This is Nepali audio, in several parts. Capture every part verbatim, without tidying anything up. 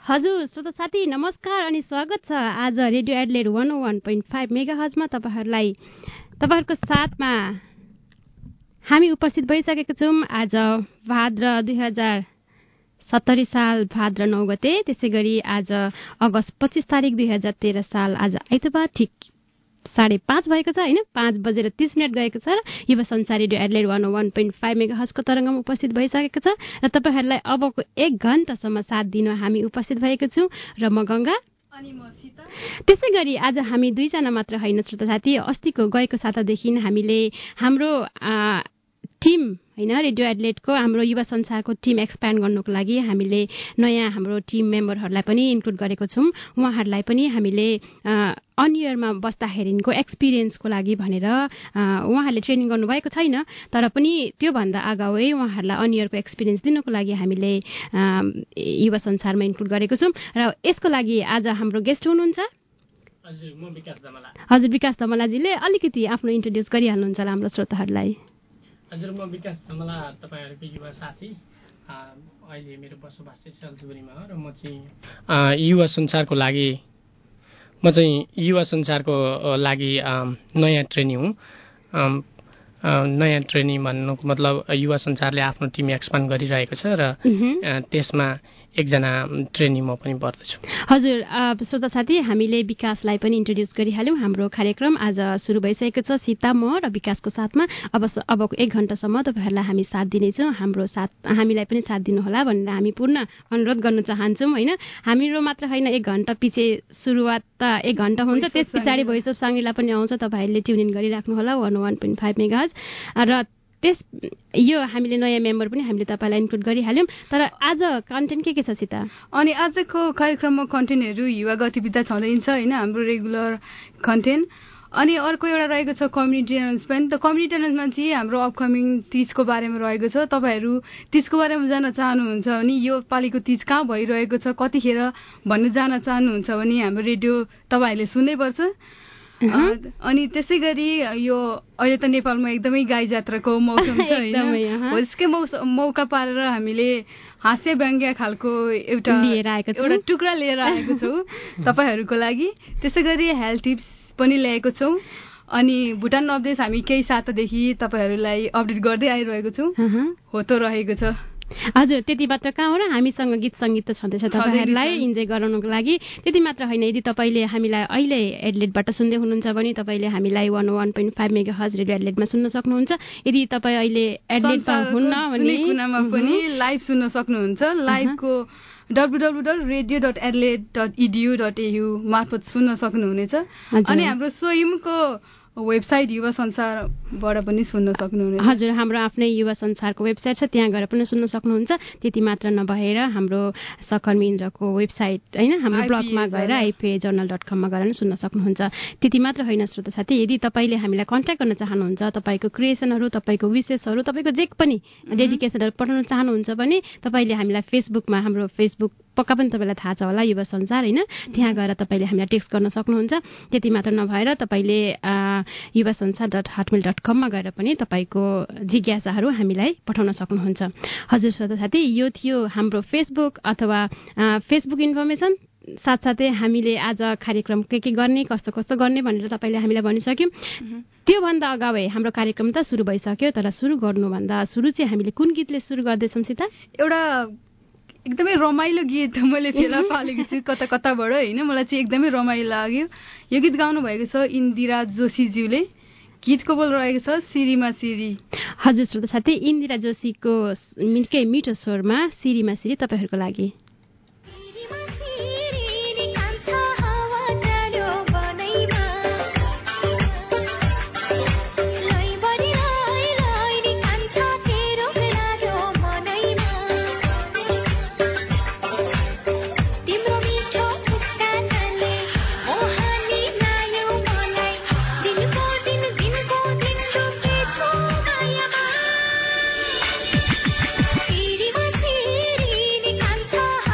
हजुर श्रोता साथी नमस्कार अनि स्वागत छ आज radio Adelaide one oh one point five मेगाहर्जमा तपाईहरुलाई तपाईहरुको साथमा हामी उपस्थित भइसकेका छौं। आज भाद्र दुई हजार सत्तरी साल भाद्र नौ गते, त्यसैगरी आज अगस्त पच्चीस तारिक दुई हजार तेह्र साल आज आइतबार ठिक साढे पाँच भएको छ हैन, पाँच बजेर तीस मिनट गएको छ र युवा संसार radio Adelaide one oh one point five मेगाहर्जको तरंगमा उपस्थित भइसकेको छ र तपाईहरुलाई अबको एक घण्टासम्म साथ दिन हामी उपस्थित भएको छौं र म गंगा अनि म सीता। त्यसैगरी आज हामी दुईजना मात्र हैन श्रोता साथी, अस्तिको गएको सातादेखि हामीले हाम्रो टिम हैन रेडियो एडलेडको हाम्रो युवा संसारको टिम एक्सप्यान्ड गर्नको लागि हामीले नयाँ हाम्रो टिम मेम्बरहरूलाई पनि इन्क्लुड गरेको छौं। उहाँहरूलाई पनि हामीले अनियरमा बस्दाखेरिको एक्सपिरियन्सको लागि भनेर उहाँहरूले ट्रेनिङ गर्नुभएको छैन, तर पनि त्यो भन्दा अगावै उहाँहरूलाई अनियरको एक्सपिरियन्स दिनको लागि हामीले युवा संसारमा इन्क्लुड गरेको छौं। र यसको लागि आज हाम्रो गेस्ट हुनुहुन्छ हजुर म विकास दमला। हजुर विकास दमलाजीले अलिकति आफ्नो इन्ट्रोड्युस गरिहाल्नुहुन्छ होला हाम्रो श्रोताहरूलाई। हजुर म विकास दमला, तपाईहरुको युवा साथी। अहिले मेरो बसोबास चाहिँ सल्जुबुरीमा हो र म चाहिँ युवा संसारको लागि म चाहिँ युवा संसारको लागि नयाँ ट्रेनी हुँ। नयाँ ट्रेनी भन्नुको मतलब युवा संसारले आफ्नो टिम एक्सपान्ड गरिरहेको छ र त्यसमा एकजना ट्रेनी म पनि पर्दछु। हजुर श्रोता साथी, हामीले विकासलाई पनि इन्ट्रोड्युस गरिहाल्यौं। हाम्रो कार्यक्रम आज सुरु भइसकेको छ सीता, म र विकासको साथमा। अब अबको एक घण्टासम्म तपाईहरुलाई हामी साथ दिनेछौँ। हाम्रो साथ हामीलाई पनि साथ दिनुहोला भनेर हामी पूर्ण अनुरोध गर्न चाहन्छौँ हैन। हाम्रो मात्र हैन, एक घण्टा पछि सुरुवात त एक घण्टा हुन्छ, त्यस पछाडि भोइस अफ साङ्गीला पनि आउँछ। तपाईहरुले ट्युन इन गरिराख्नु होला one oh one point five megahertz र त्यस यो हामीले नयाँ मेम्बर पनि हामीले तपाईलाई इन्क्लुड गरिहाल्यौं। तर आज कन्टेन्ट के के छ सीता? अनि आजको कार्यक्रममा कन्टेन्टहरू युवा गतिविधि छँदैछ हैन, हाम्रो रेगुलर कन्टेन्ट। अनि अर्को एउटा रहेको छ कम्युनिटी एनाउन्समेन्ट। त कम्युनिटी एनाउन्समेन्ट चाहिँ हाम्रो अपकमिङ तीजको बारेमा रहेको छ। तपाईहरु तीजको बारेमा जान्न चाहनुहुन्छ भने यो पालिको तीज कहाँ भइरहेको छ, कतिखेर भन्ने जान्न चाहनुहुन्छ भने हाम्रो रेडियो तपाईहरुले सुन्नै पर्छ। अनि त्यसै गरी यो अहिले त नेपालमा एकदमै गाई जात्राको मौसम छ हैन, हो त्यसकै मौका पारेर हामीले हास्य व्यङ्ग्य खालको एउटा एउटा टुक्रा लिएर आएको छौँ तपाईहरुको लागि। त्यसै गरी हेल्थ टिप्स पनि ल्याएको छौँ। अनि भुटान अपडेट हामी केही सातादेखि तपाईहरुलाई अपडेट गर्दै आइरहेको छौँ, हो त रहेको छ। हजुर त्यति मात्र कहाँ हो र हामीसँग गीत संगीत त छँदैछ तपाईहरुलाई इन्जोय गराउनको लागि। त्यति मात्र हैन, यदि तपाईले हामीलाई अहिले एडलेडबाट सुन्दै हुनुहुन्छ भने तपाईले हामीलाई one oh one point five megahertz radio एडलेडमा सुन्न सक्नुहुन्छ। यदि तपाई अहिले एडलेडमा हुन्न भने कुनामा पनि लाइभ सुन्न सक्नुहुन्छ। लाइभको W W W dot radio dot Adelaide dot E D U dot A U मार्फत सुन्न सक्नुहुनेछ। अनि हाम्रो स्वयंको वेबसाइट युवा संसारबाट पनि सुन्न सक्नुहुनेछ। हजुर हाम्रो आफ्नै युवा संसारको वेबसाइट छ, त्यहाँ गएर पनि सुन्न सक्नुहुन्छ। त्यति मात्र नभएर हाम्रो सहकर्मी इन्द्रको वेबसाइट हैन, हाम्रो ब्लगमा गएर आइपिए जर्नल डट कम मा गएर सुन्न सक्नुहुन्छ। त्यति मात्र हैन श्रोता साथी, यदि तपाईले हामीलाई कन्ट्याक्ट गर्न चाहनुहुन्छ, तपाईको क्रिएसनहरु, तपाईको विशेषहरु, तपाईको जे पनि डेडिकेसनहरु पठाउन चाहनुहुन्छ भने तपाईले हामीलाई फेसबुकमा, हाम्रो फेसबुक पक्का पनि तपाईलाई थाहा छ होला युवा संसार हैन, त्यहाँ गएर तपाईले हामीलाई टेक्स्ट गर्न सक्नुहुन्छ। त्यति मात्र नभएर तपाईले युवा संसार डट हटमेल डट कम मा गएर पनि तपाईको जिज्ञासाहरू हामीलाई पठाउन सक्नुहुन्छ। हजुर श्रोता साथी, यो थियो हाम्रो फेसबुक अथवा फेसबुक इन्फर्मेसन। साथसाथै हामीले आज कार्यक्रम के के गर्ने, कस्तो कस्तो गर्ने भनेर तपाईले हामीलाई भनिसक्यौं। त्यो भन्दा अगावै हाम्रो कार्यक्रम त सुरु भइसक्यो, तर सुरु गर्नुभन्दा सुरु चाहिँ हामीले कुन गीतले सुरु गर्दैछौं सीता? एउटा एकदमै रमाइलो गीत मैले फेला पालेको छु कता कताबाट हैन, मलाई चाहिँ एकदमै रमाइलो लाग्यो। यो गीत गाउनु भएको छ इन्दिरा जोशीज्यूले, गीतको बोल रहेको छ सिरीमा सिरी। हजुर श्रोता साथी, इन्दिरा जोशीको निकै मिठो स्वरमा सिरीमा सिरी तपाईहरुको लागि। Siri ma siri ni kancha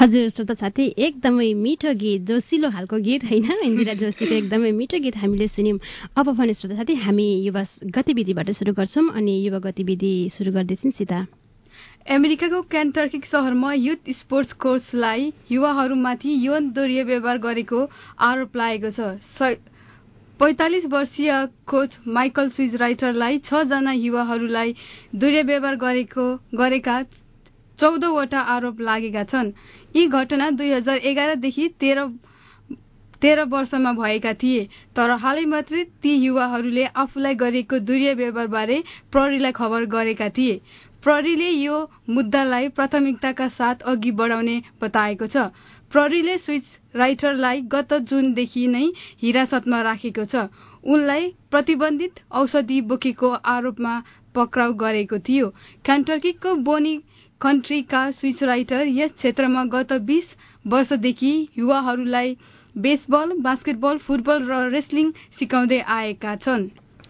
हजुर श्रोता साथी, एकदमै मिठो गीत, जोसिलो खालको गीत होइन, इन्दिरा जोशीको एकदमै मिठो गीत हामीले सुन्यौँ। अब भने श्रोता साथी, हामी युवा गतिविधिबाट सुरु गर्छौँ अनि युवा गतिविधि सुरु गर्दैछौँ सीता। अमेरिकाको केन्टकी सहरमा युथ स्पोर्ट्स कोचलाई युवाहरूमाथि यौन दुर्व्यवहार गरेको आरोप लागेको छ। पैंतालिस वर्षीय कोच माइकल स्विज राइटरलाई छ जना युवाहरूलाई दुर्व्यवहार गरेको गरेका चौधवटा आरोप लागेका छन्। यी घटना दुई हजार एघारदेखि तेह्र तेह्र वर्षमा भएका थिए, तर हालै मात्रै ती युवाहरूले आफूलाई गरेको दुर्व्यवहारबारे प्रहरीलाई खबर गरेका थिए। प्रहरीले यो मुद्दालाई प्राथमिकताका साथ अघि बढाउने बताएको छ। प्रहरीले स्विच राइटरलाई गत जुनदेखि नै हिरासतमा राखेको छ। उनलाई प्रतिबन्धित औषधि बोकेको आरोपमा पक्राउ गरेको थियो। केन्टकीको बोनी कन्ट्रीका स्विच राइटर यस क्षेत्रमा गत बीस वर्षदेखि युवाहरूलाई बेसबल, बास्केटबल, फुटबल र रेस्लिङ सिकाउँदै आएका छन्।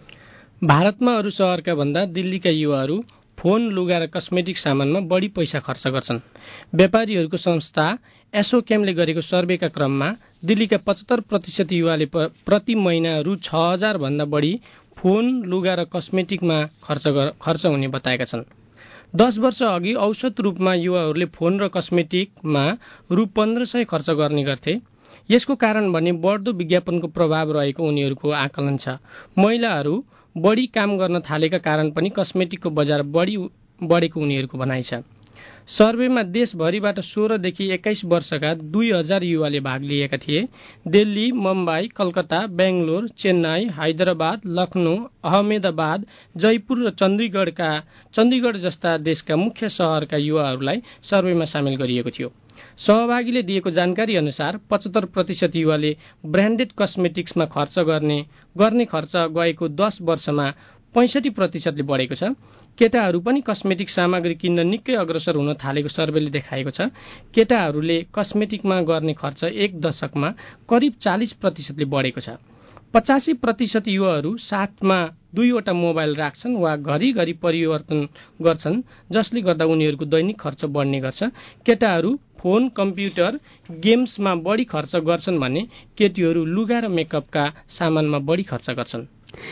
भारतमा अरू शहरका भन्दा दिल्लीका युवाहरू फोन, लुगा र कस्मेटिक सामानमा बढी पैसा खर्च गर्छन्। व्यापारीहरूको संस्था एसोक्यामले गरेको सर्वेका क्रममा दिल्लीका पचहत्तर प्रतिशत युवाले प्रति महिना रु छ हजार भन्दा बढी फोन, लुगा र कस्मेटिकमा खर्च खर्च हुने बताएका छन्। दस वर्ष अघि औसत रूपमा युवाहरूले फोन र कस्मेटिकमा रु पन्ध्र सय खर्च गर्ने गर्थे। यसको कारण भने बढ्दो विज्ञापनको प्रभाव रहेको उनीहरूको आकलन छ। महिलाहरू बढी काम गर्न थालेका कारण पनि कस्मेटिकको बजार बढी बढेको उनीहरूको भनाइ छ। सर्वेमा देशभरिबाट सोह्रदेखि एक्काइस वर्षका दुई हजार युवाले भाग लिएका थिए। दिल्ली, मुम्बई, कलकत्ता, बेंगलोर, चेन्नई, हैदराबाद, लखनऊ, अहमेदाबाद, जयपुर र चण्डीगढका चण्डीगढ जस्ता देशका मुख्य शहरका युवाहरूलाई सर्वेमा सामेल गरिएको थियो। सहभागीले दिएको जानकारी अनुसार पचहत्तर प्रतिशत युवाले ब्रान्डेड कस्मेटिक्समा खर्च गर्ने गर्ने खर्च गएको दस वर्षमा पैंसठी प्रतिशतले बढेको छ। केटाहरू पनि कस्मेटिक सामग्री किन्न निकै अग्रसर हुन थालेको सर्वेले देखाएको छ। केटाहरूले कस्मेटिकमा गर्ने खर्च एक दशकमा करिब चालीस प्रतिशतले बढेको छ। पचासी प्रतिशत युवाहरू साथमा दुईवटा मोबाइल राख्छन् वा घरिघरि परिवर्तन गर्छन्, जसले गर्दा उनीहरूको दैनिक खर्च बढ्ने गर्छ। केटाहरू फोन, कम्प्युटर, गेम्समा बढी खर्च गर्छन् भने केटीहरू लुगा र मेकअपका सामानमा बढी खर्च गर्छन्।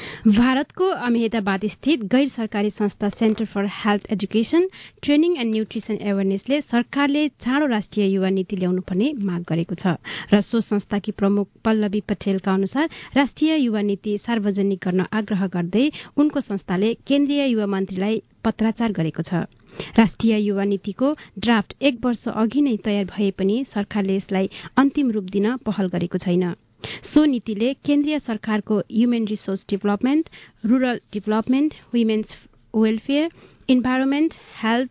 भारतको अहमेदाबाद स्थित गैर सरकारी संस्था centre for health education, training and nutrition एवेरनेसले सरकारले चाँडो राष्ट्रिय युवा नीति ल्याउनुपर्ने माग गरेको छ र सो संस्थाकी प्रमुख पल्लवी पटेलका अनुसार राष्ट्रिय युवा नीति सार्वजनिक गर्न आग्रह गर्दै उनको संस्थाले केन्द्रीय युवा मन्त्रीलाई पत्राचार गरेको छ। राष्ट्रिय युवा नीतिको ड्राफ्ट एक वर्ष अघि नै तयार भए पनि सरकारले यसलाई अन्तिम रूप दिन पहल गरेको छैन। सो नीतिले केन्द्रीय सरकारको human resource development, rural development, women's welfare, environment, health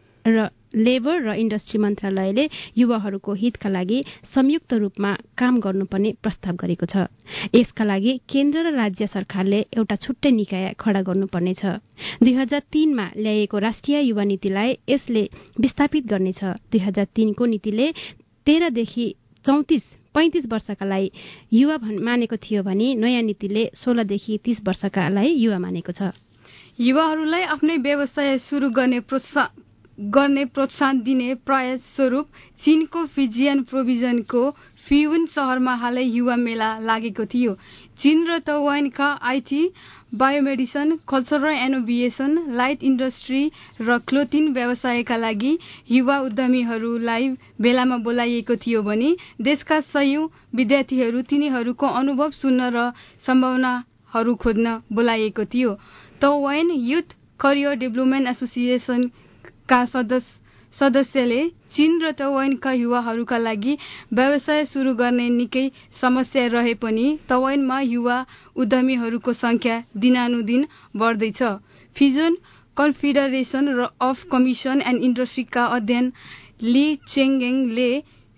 र लेबर र इन्डस्ट्री मन्त्रालयले युवाहरूको हितका लागि संयुक्त रूपमा काम गर्नुपर्ने प्रस्ताव गरेको छ। यसका लागि केन्द्र र राज्य सरकारले एउटा छुट्टै निकाय खडा गर्नुपर्नेछ। दुई हजार तीनमा ल्याइएको राष्ट्रिय युवा नीतिलाई यसले विस्थापित गर्नेछ। दुई हजार तीनको नीतिले तेह्रदेखि चौतिस पैंतिस वर्षका लागि युवा मानेको थियो भने नयाँ नीतिले सोह्रदेखि तीस वर्षका लागि युवा मानेको छ। युवाहरूलाई आफ्नै व्यवसाय सुरु गर्ने प्रोत्साहन गर्ने प्रोत्साहन दिने प्रयास स्वरूप चीनको फिजियन प्रोभिजनको फ्युन शहरमा हालै युवा मेला लागेको थियो। चीन र ताइवानका आईटी, बायोमेडिसन, कल्चर र इनोभेसन, लाइट इन्डस्ट्री र क्लोथिङ व्यवसायका लागि युवा उद्यमीहरूलाई मेलामा बोलाइएको थियो भने देशका सयौं विद्यार्थीहरू तिनीहरूको अनुभव सुन्न र सम्भावनाहरू खोज्न बोलाइएको थियो। Taiwan youth career development association का सदस्य सदस्यले चीन र ताइवानका युवाहरूका लागि व्यवसाय सुरु गर्ने निकै समस्या रहे पनि ताइवानमा युवा उद्यमीहरूको संख्या दिनानुदिन बढ्दैछ। फिजन कन्फेडरेसन अफ कमिसन एन्ड इन्डस्ट्रीका अध्ययन ली चेङगेङले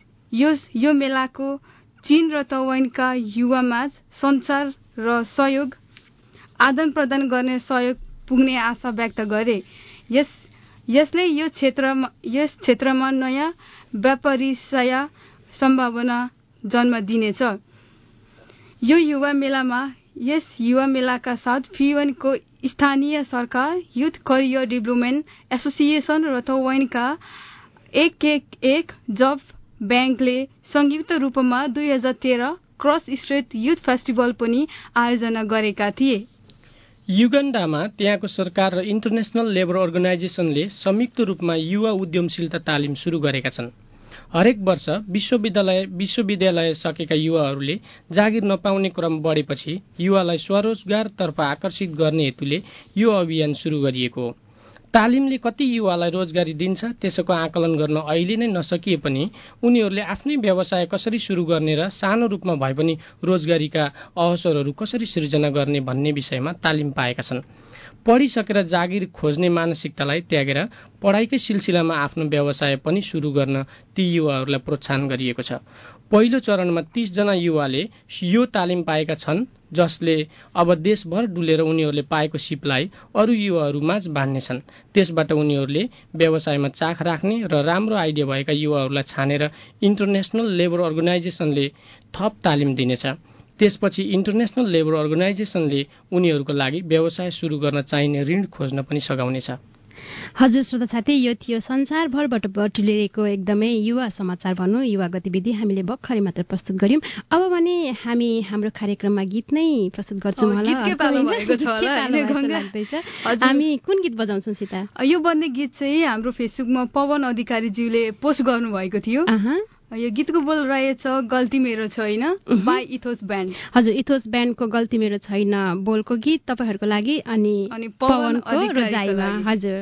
यो मेलाको चीन र ताइवानका युवामाझ सञ्चार र सहयोग आदान प्रदान गर्ने सहयोग पुग्ने आशा व्यक्त गरे। यस यसले यो क्षेत्रमा यस क्षेत्रमा नयाँ व्यापारिक सम्भावना जन्म दिनेछ। यो युवा मेलामा यस युवा मेलाका साथ फ्युनको स्थानीय सरकार, युथ करियर डेभलपमेन्ट एसोसिएसन र ताइवानका एक एक एक जब ब्याङ्कले संयुक्त रूपमा दुई हजार तेह्र क्रस स्ट्रेट युथ फेस्टिभल पनि आयोजना गरेका थिए। युगान्डामा त्यहाँको सरकार र इन्टरनेसनल लेबर अर्गनाइजेसनले संयुक्त रूपमा युवा उद्यमशीलता तालिम सुरु गरेका छन्। हरेक वर्ष विश्वविद्यालय विश्वविद्यालय सकेका युवाहरूले जागिर नपाउने क्रम बढेपछि युवालाई स्वरोजगारतर्फ आकर्षित गर्ने हेतुले यो अभियान सुरु गरिएको हो। तालिमले कति युवालाई रोजगारी दिन्छ त्यसको आकलन गर्न अहिले नै नसकिए पनि उनीहरूले आफ्नै व्यवसाय कसरी सुरु गर्ने र सानो रूपमा भए पनि रोजगारीका अवसरहरू कसरी सृजना गर्ने भन्ने विषयमा तालिम पाएका छन्। पढिसकेर जागिर खोज्ने मानसिकतालाई त्यागेर पढाइकै सिलसिलामा आफ्नो व्यवसाय पनि सुरु गर्न ती युवाहरूलाई प्रोत्साहन गरिएको छ। पहिलो चरणमा तीस जना युवाले यो तालिम पाएका छन्, जसले अब देशभर डुलेर उनीहरूले पाएको सिपलाई अरू युवाहरूमाझ बाँड्नेछन्। त्यसबाट उनीहरूले व्यवसायमा चाख राख्ने र राम्रो आइडिया भएका युवाहरूलाई छानेर इन्टरनेसनल लेबर अर्गनाइजेसनले थप तालिम दिनेछ। त्यसपछि इन्टरनेसनल लेबर अर्गनाइजेसनले उनीहरूको लागि व्यवसाय सुरु गर्न चाहिने ऋण खोज्न पनि सघाउनेछ। हजुर श्रोता साथी, यो थियो संसारभरबाट बटुलिएको एकदमै युवा समाचार भनौँ, युवा गतिविधि हामीले भर्खरै मात्र प्रस्तुत गर्यौं। अब भने हामी हाम्रो कार्यक्रममा गीत नै प्रस्तुत गर्छौँ होला। हामी कुन गीत बजाउँछौँ सीता? यो बन्ने गीत चाहिँ हाम्रो फेसबुकमा पवन अधिकारीज्यूले पोस्ट गर्नुभएको थियो। यो गीतको बोल रहेछ गल्ती मेरो छैन बाई इथोस ब्यान्ड। हजुर, इथोस ब्यान्डको गल्ती मेरो छैन बोलको गीत तपाईँहरूको लागि अनि अनि पवनको रोजाइमा। हजुर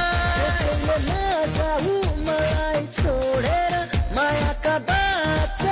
छोडेर मायाका बाचा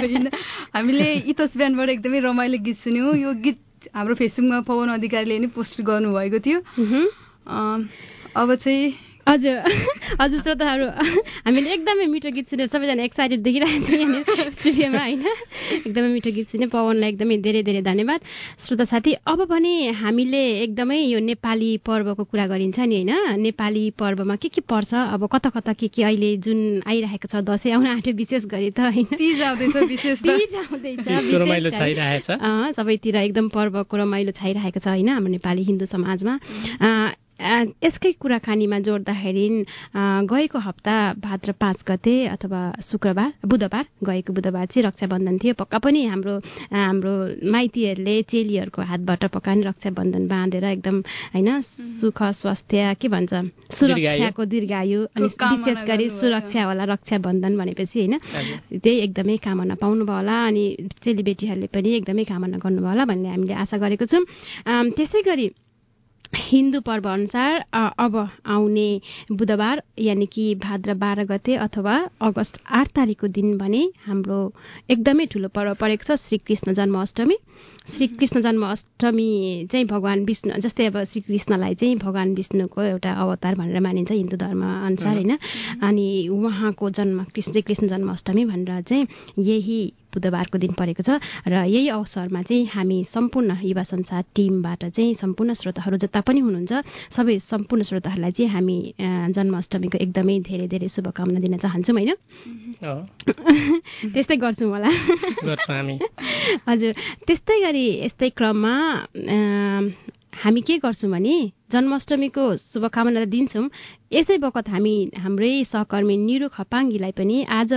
होइन हामीले इतोस ब्यान्डबाट एकदमै रमाइलो गीत सुन्यौँ। यो गीत हाम्रो फेसबुकमा पवन अधिकारीले नि पोस्ट गर्नुभएको थियो। अब चाहिँ हजुर हजुर श्रोताहरू हामीले एकदमै मिठो गीत सुनेर सबैजना एक्साइटेड देखिरहेको छ यहाँनिर स्टुडियोमा होइन। एकदमै मिठो गीत सुने पवनलाई एकदमै धेरै धेरै धन्यवाद। श्रोता साथी अब भने हामीले एकदमै यो नेपाली पर्वको कुरा गरिन्छ नि होइन। नेपाली पर्वमा के के पर्छ अब कता कता के के अहिले जुन आइरहेको छ दसैँ आउन आँट्यो विशेष गरी त होइन तीज आउँदैछ विशेष तीज आउँदैछ सबैतिर एकदम पर्वको रमाइलो छाइरहेको छ होइन हाम्रो नेपाली हिन्दू समाजमा। यसकै कुराकानीमा जोड्दाखेरि गएको हप्ता भाद्र पाँच गते अथवा शुक्रबार बुधबार गएको बुधबार चाहिँ रक्षाबन्धन थियो। पक्का पनि हाम्रो हाम्रो माइतीहरूले चेलीहरूको हातबाट पक्का पनि रक्षाबन्धन बाँधेर एकदम होइन सुख स्वास्थ्य के भन्छ सुरक्षाको दीर्घायु अनि विशेष गरी सुरक्षा होला रक्षाबन्धन भनेपछि होइन त्यही एकदमै कामना पाउनुभयो होला अनि चेलीबेटीहरूले पनि एकदमै कामना गर्नुभयो होला भन्ने हामीले आशा गरेको छौँ। त्यसै गरी हिन्दू पर्व अनुसार अब आउने बुधबार यानि कि भाद्र बाह्र गते अथवा अगस्त आठ तारिकको दिन भने हाम्रो एकदमै ठुलो पर्व परेको छ श्रीकृष्ण जन्माष्टमी। श्रीकृष्ण जन्माष्टमी चाहिँ भगवान विष्णु जस्तै अब श्रीकृष्णलाई चाहिँ भगवान विष्णुको एउटा अवतार भनेर मानिन्छ हिन्दू धर्म अनुसार होइन। अनि उहाँको जन्म कृष्ण कृष्ण जन्माष्टमी भनेर चाहिँ यही बुधबारको दिन परेको छ र यही अवसरमा चाहिँ हामी सम्पूर्ण युवा संसार टिमबाट चाहिँ सम्पूर्ण श्रोताहरू जता पनि हुनुहुन्छ सबै सम्पूर्ण श्रोताहरूलाई चाहिँ हामी जन्माष्टमीको एकदमै धेरै धेरै शुभकामना दिन चाहन्छौँ होइन। त्यस्तै गर्छौँ होला हजुर। त्यस्तै गरी यस्तै क्रममा हामी के गर्छौँ भने जन्माष्टमीको शुभकामना दिन्छौँ। यसै बखत हामी हाम्रै सहकर्मी निरु खपाङ्गीलाई पनि आज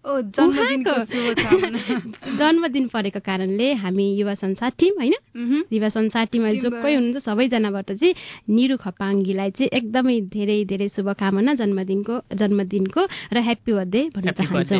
जन्मदिन परेको कारणले हामी युवा संसार टिम होइन युवा संसार टिममा जो कोही हुनुहुन्छ सबैजनाबाट चाहिँ निरु खपाङ्गीलाई चाहिँ एकदमै धेरै धेरै शुभकामना जन्मदिनको जन्मदिनको र ह्याप्पी बर्थडे भन्न चाहन्छौँ।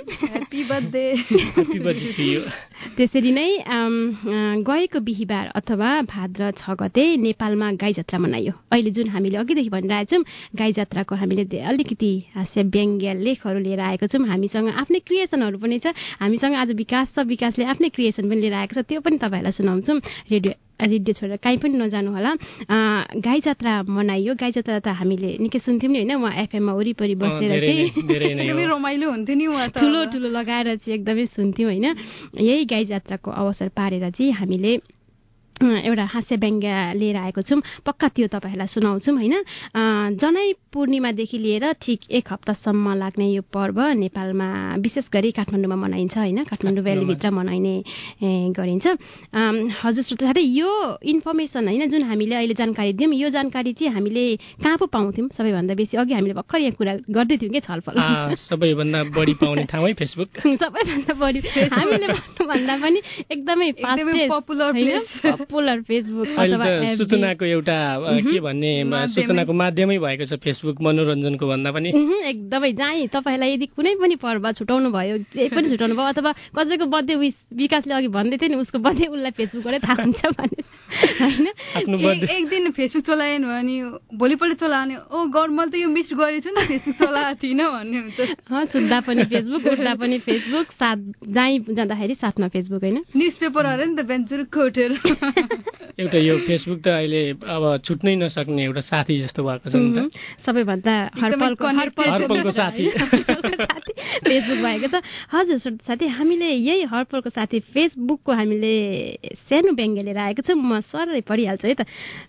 त्यसरी नै गएको बिहिबार अथवा भाद्र छ गते नेपालमा गाई जात्रा मनाइयो। अहिले जुन हामीले अघिदेखि भनिरहेछौँ गाई जात्राको हामीले अलिकति हास्य व्यङ्ग्य लेखहरू लिएर आएको छौँ। हामीसँग आफ्नै क्रिएसनहरू पनि छ। हामीसँग आज विकास छ विकासले आफ्नै क्रिएसन पनि लिएर आएको छ त्यो पनि तपाईँहरूलाई सुनाउँछौँ। रेडियो रेडियो छोडेर कहीँ पनि नजानु होला। गाई जात्रा मनाइयो। गाई जात्रा त हामीले निकै सुन्थ्यौँ नि होइन उहाँ एफएममा वरिपरि बसेर चाहिँ रमाइलो हुन्थ्यो नि उहाँ ठुलो ठुलो लगाएर चाहिँ एकदमै सुन्थ्यौँ होइन। यही गाई जात्राको अवसर पारेर चाहिँ हामीले एउटा हास्य व्यङ्ग्य लिएर आएको छौँ। पक्का त्यो तपाईँहरूलाई सुनाउँछौँ होइन। जनै पूर्णिमादेखि लिएर ठिक एक हप्तासम्म लाग्ने यो पर्व नेपालमा विशेष गरी काठमाडौँमा मनाइन्छ होइन। काठमाडौँ भ्यालीभित्र मनाइने गरिन्छ। हजुर श्रोता साथै यो इन्फर्मेसन होइन जुन हामीले अहिले जानकारी दियौँ यो जानकारी चाहिँ हामीले कहाँ पो पाउँथ्यौँ सबैभन्दा बेसी अघि हामीले भर्खर यहाँ कुरा गर्दै थियौँ कि छलफल सबैभन्दा बढी पाउने ठाउँ फेसबुक सबैभन्दा बढी हामीले भन्नुभन्दा पनि एकदमै पपुलर पपुलर फेसबुक अथवा सूचनाको एउटा के भन्ने सूचनाको माध्यमै भएको छ फेसबुक मनोरञ्जनको भन्दा पनि एकदमै जहाँ तपाईँलाई यदि कुनै पनि पर्व छुटाउनु भयो जे पनि छुटाउनु भयो अथवा कसैको बर्थडे विश विकासले अघि भन्दै थियो नि उसको बर्थडे उसलाई फेसबुकबाटै थाहा हुन्छ भने होइन। एक दिन फेसबुक चलाएन भने भोलिपल्ट चलाउने ओ गौर मैले त यो मिस गरेछु नि फेसबुक चलाएको थिइनँ भन्ने हुन्छ। सुत्दा पनि फेसबुक उठ्दा पनि फेसबुक साथ जहीँ जाँदाखेरि साथमा फेसबुक होइन। न्युज पेपर अरे नि त बिहान चुरुक्क उठेर एउटा यो फेसबुक त अहिले अब छुट्नै नसक्ने एउटा साथी जस्तो भएको छ नि त सबैभन्दा हरपलको हरपलको साथी फेसबुक भएको छ। हजुर साथी हामीले यही हरपलको साथी फेसबुकको हामीले सानो व्यङ्ग्य लिएर आएको छौँ। म सरै पढिहाल्छु है त।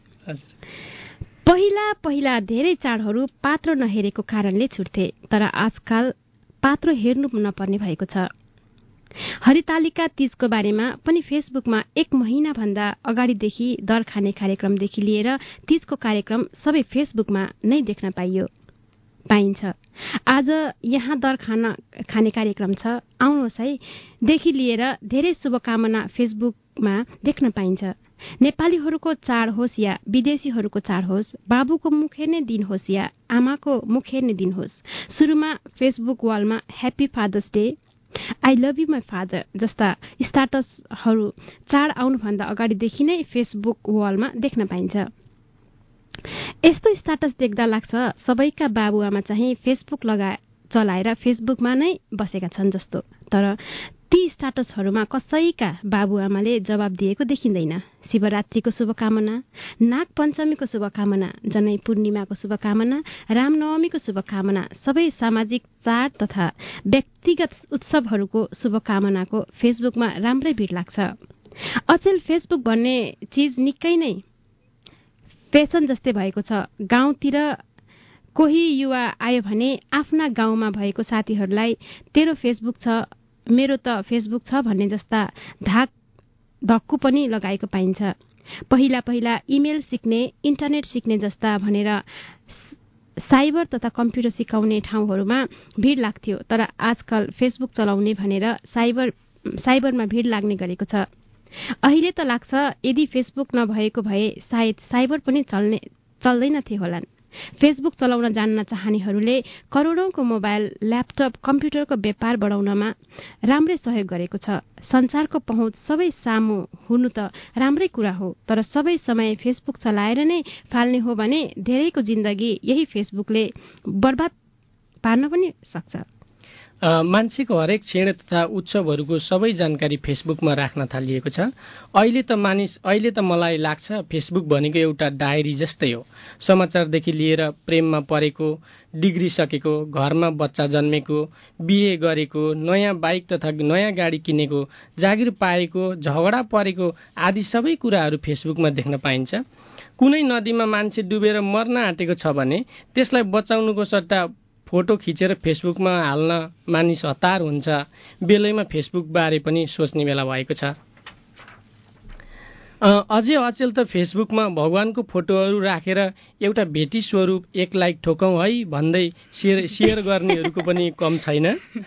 पहिला पहिला धेरै चाडहरू पात्र नहेरेको कारणले छुट्थे तर आजकल पात्र हेर्नु नपर्ने भएको छ। हरितालिका तीजको बारेमा पनि फेसबुकमा एक महिना भन्दा अगाडिदेखि दर खाने कार्यक्रमदेखि लिएर तीजको कार्यक्रम सबै फेसबुकमा नै देख्न पाइयो पाइन्छ। आज यहाँ दर खाना खाने कार्यक्रम छ आउनुहोस् है देखि लिएर धेरै शुभकामना फेसबुकमा देख्न पाइन्छ। नेपालीहरूको चाड होस् या विदेशीहरूको चाड होस् बाबुको मुख हेर्ने दिन होस् या आमाको मुख हेर्ने दिन होस् सुरुमा फेसबुक वालमा happy father's day I love you my father जस्ता स्टाटसहरू चाड आउनुभन्दा अगाडिदेखि नै फेसबुक वालमा देख्न पाइन्छ। यस्तो स्टाटस देख्दा लाग्छ सबैका बाबुआमा चाहिँ फेसबुक लगा चलाएर फेसबुकमा नै बसेका छन् जस्तो। तर ती स्टाटसहरूमा कसैका बाबुआमाले जवाब दिएको देखिँदैन। शिवरात्रिको शुभकामना, नाग पञ्चमीको शुभकामना, जनै पूर्णिमाको शुभकामना, रामनवमीको शुभकामना, सबै सामाजिक चाड तथा व्यक्तिगत उत्सवहरूको शुभकामनाको फेसबुकमा राम्रै भिड लाग्छ। अचेल फेसबुक भन्ने चीज निकै नै फेसन जस्तै भएको छ। गाउँतिर कोही युवा आयो भने आफ्ना गाउँमा भएको साथीहरूलाई तेरो फेसबुक छ, मेरो त फेसबुक छ भन्ने जस्ता धाक धक्कु पनि लगाएको पाइन्छ। पहिला पहिला इमेल सिक्ने, इन्टरनेट सिक्ने जस्ता भनेर साइबर तथा कम्प्युटर सिकाउने ठाउँहरूमा भिड लाग्थ्यो, तर आजकल फेसबुक चलाउने भनेर साइबर साइबरमा भिड लाग्ने गरेको छ। अहिले त लाग्छ यदि फेसबुक नभएको भए सायद साइबर पनि चल्ने चल्दैनथे होलान्। फेसबुक चलाउन जान्न चाहनेहरूले करोडौंको मोबाइल, ल्यापटप, कम्प्युटरको व्यापार बढाउनमा राम्रै सहयोग गरेको छ। सञ्चारको पहुँच सबै सामु हुनु त राम्रै कुरा हो, तर सबै समय फेसबुक चलाएर नै फाल्ने हो भने धेरैको जिन्दगी यही फेसबुकले बर्बाद पार्न पनि सक्छ। मान्छेको हरेक क्षण तथा उत्सवहरूको सबै जानकारी फेसबुकमा राख्न थालिएको छ। अहिले त मानिस अहिले त मलाई लाग्छ फेसबुक भनेको एउटा डायरी जस्तै हो। समाचारदेखि लिएर प्रेममा परेको, डिग्री सकेको, घरमा बच्चा जन्मेको, बिहे गरेको, नयाँ बाइक तथा नयाँ गाडी किनेको, जागिर पाएको, झगडा परेको आदि सबै कुराहरू फेसबुकमा देख्न पाइन्छ। कुनै नदीमा मान्छे डुबेर मर्न आँटेको छ भने त्यसलाई बचाउनुको सट्टा फोटो खिचेर फेसबुकमा हाल्न मानिस हतार हुन्छ। बेलैमा फेसबुक बारे पनि सोच्ने बेला भएको छ। अझै अचेल त फेसबुकमा भगवानको फोटोहरू राखेर एउटा भेटी स्वरूप एक लाइक ठोकौँ है भन्दै सेयर सेयर गर्नेहरूको पनि कम छैन।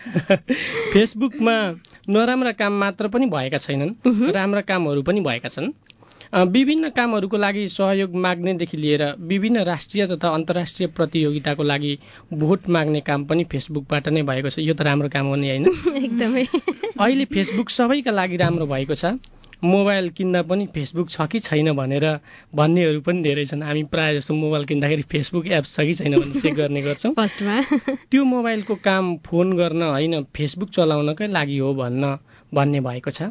फेसबुकमा नराम्रा काम मात्र पनि भएका छैनन्, राम्रा कामहरू पनि भएका छन्। विभिन्न कामहरूको लागि सहयोग माग्नेदेखि लिएर विभिन्न राष्ट्रिय तथा अन्तर्राष्ट्रिय प्रतियोगिताको लागि भोट माग्ने काम पनि फेसबुकबाट नै भएको छ। यो त राम्रो काम हो नि, होइन? एकदमै। अहिले फेसबुक सबैका लागि राम्रो भएको छ। मोबाइल किन्दा पनि फेसबुक छ कि छैन भनेर भन्नेहरू पनि धेरै छन्। हामी प्रायः जस्तो मोबाइल किन्दाखेरि फेसबुक एप छ कि छैन भनेर चेक गर्ने गर्छौँ। फर्स्टमा त्यो मोबाइलको काम फोन गर्न होइन, फेसबुक चलाउनकै लागि हो भन्न भन्ने भएको छ।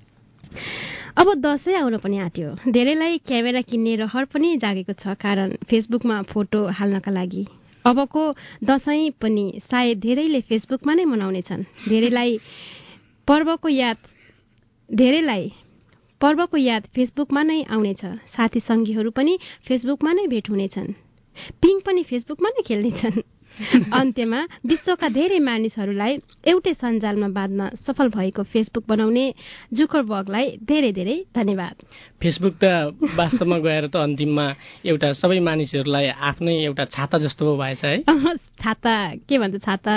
अब दसैँ आउन पनि आँट्यो। धेरैलाई क्यामेरा किन्ने रहर पनि जागेको छ, कारण फेसबुकमा फोटो हाल्नका लागि। अबको दसैँ पनि सायद धेरैले फेसबुकमा नै मनाउनेछन्। धेरैलाई पर्वको याद धेरैलाई पर्वको याद फेसबुकमा नै आउनेछ। साथी सङ्गीहरू पनि फेसबुकमा नै भेट हुनेछन्। पिङ पनि फेसबुकमा नै खेल्नेछन्। अन्त्यमा विश्वका धेरै मानिसहरूलाई एउटै सञ्जालमा बाँध्न सफल भएको फेसबुक बनाउने जुकरबर्गलाई धेरै धेरै धन्यवाद। फेसबुक त वास्तवमा गएर त अन्तिममा एउटा सबै मानिसहरूलाई आफ्नै एउटा छाता जस्तो पो भएछ है। छाता के भन्छ, छाता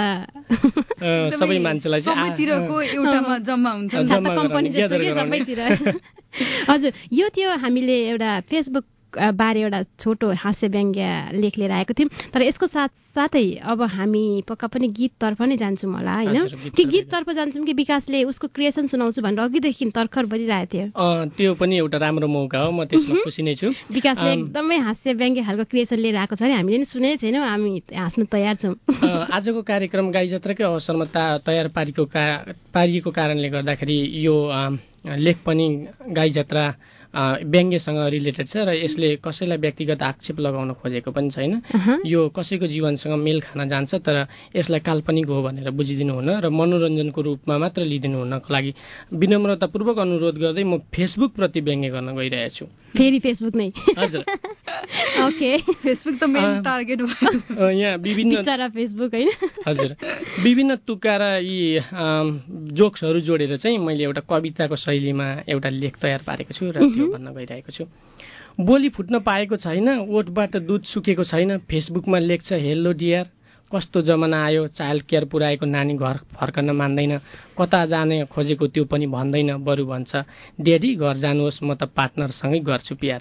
सबै मान्छेलाई सबैतिरको एउटामा जम्मा हुन्छ, छाता कम्पनी जस्तो के सबैतिर। हजुर, यो थियो हामीले एउटा फेसबुक बारे एउटा छोटो हास्य व्यङ्ग्य लेख लिएर आएको थियौँ। तर यसको साथ साथै अब हामी पक्का पनि गीततर्फ नै जान्छौँ होला, होइन? कि गीततर्फ जान्छौँ कि विकासले उसको क्रिएसन सुनाउँछु भनेर अघिदेखि तर्खर बजिरहेको थियो। त्यो पनि एउटा राम्रो मौका हो, म त्यसमा खुसी नै छु। विकासले एकदमै हास्य व्यङ्ग्य खालको क्रिएसन लिएर आएको छ नि, हामीले नि सुनेकै छैनौँ, हामी हाँस्न तयार छौँ। आजको कार्यक्रम गाई जात्राकै अवसरमा तयार पारिएको पारिएको कारणले गर्दाखेरि यो लेख पनि गाई जात्रा व्यङ्ग्यसँग रिलेटेड छ र यसले कसैलाई व्यक्तिगत आक्षेप लगाउन खोजेको पनि छैन। यो कसैको जीवनसँग मेल खान जान्छ, तर यसलाई काल्पनिक हो भनेर बुझिदिनु हुन र मनोरञ्जनको रूपमा मात्र लिइदिनु हुनको लागि विनम्रतापूर्वक अनुरोध गर्दै म फेसबुक प्रति व्यङ्ग्य गर्न गइरहेको छु। फेरि फेसबुक नै? हजुर। ओके, फेसबुक त मेन टार्गेट हो यहाँ विभिन्न फेसबुक, होइन? हजुर, विभिन्न तुक्का र यी जोक्सहरू जोडेर चाहिँ मैले एउटा कविताको शैलीमा एउटा लेख तयार पारेको छु र त्यो भन्न गइरहेको छु। बोली फुट्न पाएको छैन, ओठबाट दुध सुकेको छैन, फेसबुकमा लेख्छ हेलो डियर, कस्तो जमाना आयो, चाइल्ड केयर पुर्याएको नानी घर फर्कन मान्दैन, कता जाने खोजेको त्यो पनि भन्दैन, बरु भन्छ ड्याडी घर जानुहोस्, म त पार्टनरसँगै गर्छु प्यार।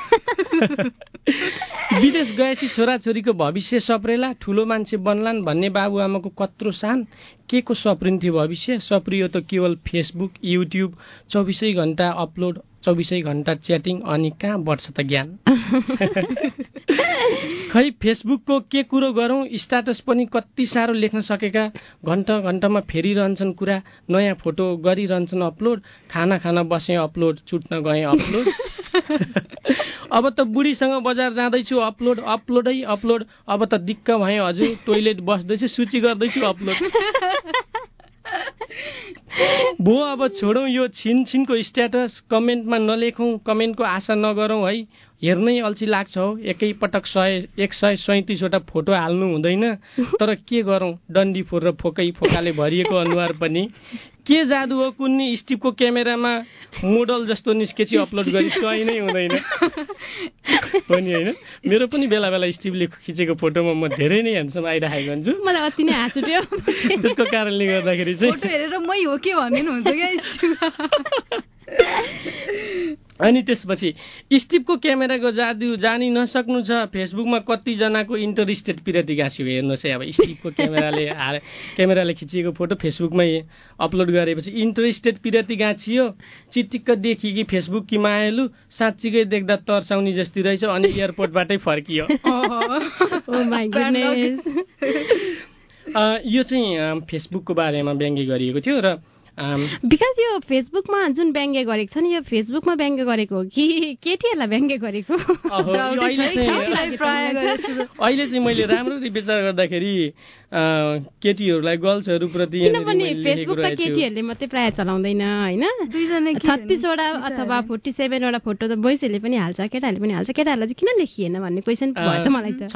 विदेश गएपछि छोराछोरीको भविष्य सप्रेला, ठुलो मान्छे बन्लान् भन्ने बाबुआमाको कत्रो सान, के को सप्रिन्थ्यो भविष्य, सप्रियो त केवल फेसबुक, युट्युब, चौबिसै घन्टा अपलोड, चौबिसै घन्टा च्याटिङ, अनि कहाँ बढ्छ त ज्ञान। खै फेसबुकको के कुरो गरौँ, स्ट्याटस पनि कति साह्रो लेख्न सकेका, घन्टा घन्टामा फेरिरहन्छन् कुरा, नयाँ फोटो गरिरहन्छन् अपलोड, खाना खाना बसेँ अपलोड, छुट्न गएँ अपलोड। अब त बुढीसँग बजार जाँदैछु अपलोड, अपलोडै अपलोड, अब त दिक्क भएँ हजुर, टोइलेट बस्दैछु सूची गर्दैछु अपलोड। भो अब छोडौँ यो छिन छिनको स्ट्याटस, कमेन्टमा नलेखौँ, कमेन्टको आशा नगरौँ है, हेर्नै अल्छी लाग्छ हो, एकै पटक सय एक सय सैँतिसवटा फोटो हाल्नु हुँदैन, तर के गरौँ, डन्डी फोर र फोकै फोकाले भरिएको अनुहार पनि। के जादु हो कुन्नी, स्टिभको क्यामेरामा मोडल जस्तो निस्केपछि अपलोड गरी चोइ नै हुँदैन हो नि, होइन? मेरो पनि बेला बेला स्टिभले खिचेको फोटोमा म धेरै नै ह्यान्डसम आइरहेको हुन्छु, मलाई अति नै हाँस उठ्यो। त्यसको कारणले गर्दाखेरि चाहिँ फोटो हेरेर मै हो के भन्नुहुन्छ क्या स्टिभ। अनि त्यसपछि स्टिभको क्यामेराको जादु जानी नसक्नु छ, फेसबुकमा कतिजनाको इन्टरेस्टेड पिरती गाँसियो हेर्नुहोस् है। अब स्टिभको क्यामेराले हाल क्यामेराले खिचिएको फोटो फेसबुकमै अपलोड गरेपछि इन्टरेस्टेड पिरती गाँचियो, चिटिक्क देखियो कि फेसबुक कि मायालु, साँच्चीकै देख्दा तर्साउने जस्तै रहेछ, अनि एयरपोर्टबाटै फर्कियो। Oh my goodness। यो चाहिँ फेसबुकको बारेमा व्यङ्ग्य गरिएको थियो र बिकज यो फेसबुकमा जुन व्यङ्ग्य गरेको छ नि, यो फेसबुकमा व्यङ्ग्य गरेको हो कि केटीहरूलाई व्यङ्ग्य गरेको? अहिले चाहिँ मैले राम्ररी विचार गर्दाखेरि केटीहरूलाई गर्ल्सहरू प्रति किनभने फेसबुक त केटीहरूले मात्रै प्राय चलाउँदैन होइन, छत्तिसवटा अथवा फोर्टी सेभेनवटा फोटो त बोइजहरूले पनि हाल्छ, केटाहरूले पनि हाल्छ, केटाहरूलाई चाहिँ किन लेखिएन भन्ने क्वेसन भयो त मलाई त।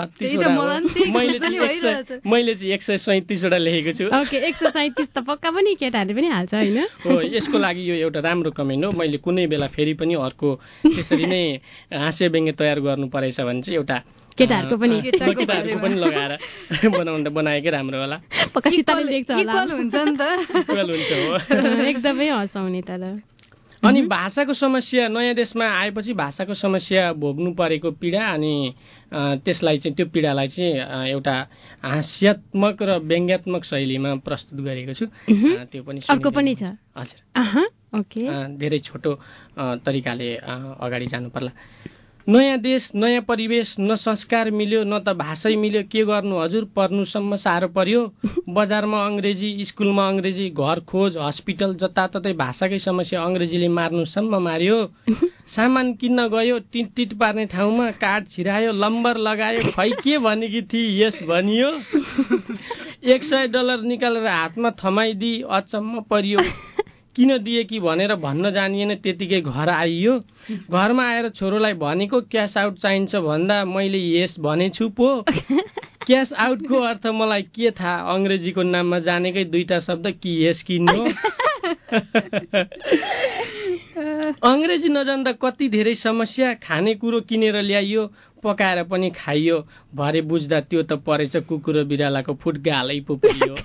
मैले चाहिँ एक सय सैँतिसवटा लेखेको छु। ओके, एक सय सैँतिस त पक्का पनि केटाहरूले पनि हाल्छ होइन? हो, यसको लागि यो एउटा राम्रो कमेन्ट हो। मैले कुनै बेला फेरि पनि अर्को त्यसरी नै हाँस्य व्यङ्ग्य तयार गर्नु परेछ भने चाहिँ एउटा केटाहरूको पनि केटाहरूको पनि लगाएर बनाउँदा बनाएकै राम्रो होला। पक्का सीताले देख्छ होला, इक्वल हुन्छ नि त, इक्वल हुन्छ हो, एकदमै हँसाउने। तर अनि भाषाको समस्या, नयाँ देशमा आएपछि भाषाको समस्या भोग्नु परेको पीडा, अनि त्यसलाई चाहिँ त्यो पीडालाई चाहिँ एउटा हास्यात्मक र व्यङ्ग्यात्मक शैलीमा प्रस्तुत गरेको छु। त्यो पनि अर्को पनि छ। हजुर, ओके, धेरै छोटो तरिकाले अगाडि जानु पर्ला। नयाँ देश, नयाँ परिवेश, न संस्कार मिल्यो न त भाषै मिल्यो, के गर्नु हजुर, पर्नुसम्म साह्रो पर्यो। बजारमा अङ्ग्रेजी, स्कुलमा अङ्ग्रेजी, घर खोज, हस्पिटल, जताततै भाषाकै समस्या, अङ्ग्रेजीले मार्नुसम्म मार्यो। सामान किन्न गयो, टिट टिट पार्ने ठाउँमा कार्ड छिरायो, लम्बर लगायो, खै के भनेकी थिए, यस भनियो। एक सय डलर निकालेर हातमा थमाइदिई अचम्म परियो, किन दिए कि भनेर भन्न जानिएन, त्यतिकै घर आइयो। घरमा आएर छोरोलाई भनेको क्यास आउट चाहिन्छ भन्दा मैले यस भनेछु पो। क्यास आउटको अर्थ मलाई के थाहा, अङ्ग्रेजीको नाममा जानेकै दुईटा शब्द कि यस कि नो। अङ्ग्रेजी नजान्दा कति धेरै समस्या, खानेकुरो किनेर ल्याइयो, पकाएर पनि खाइयो, भरे बुझ्दा त्यो त परेछ कुकुर बिरालाको फुट गालै पो पुग्यो।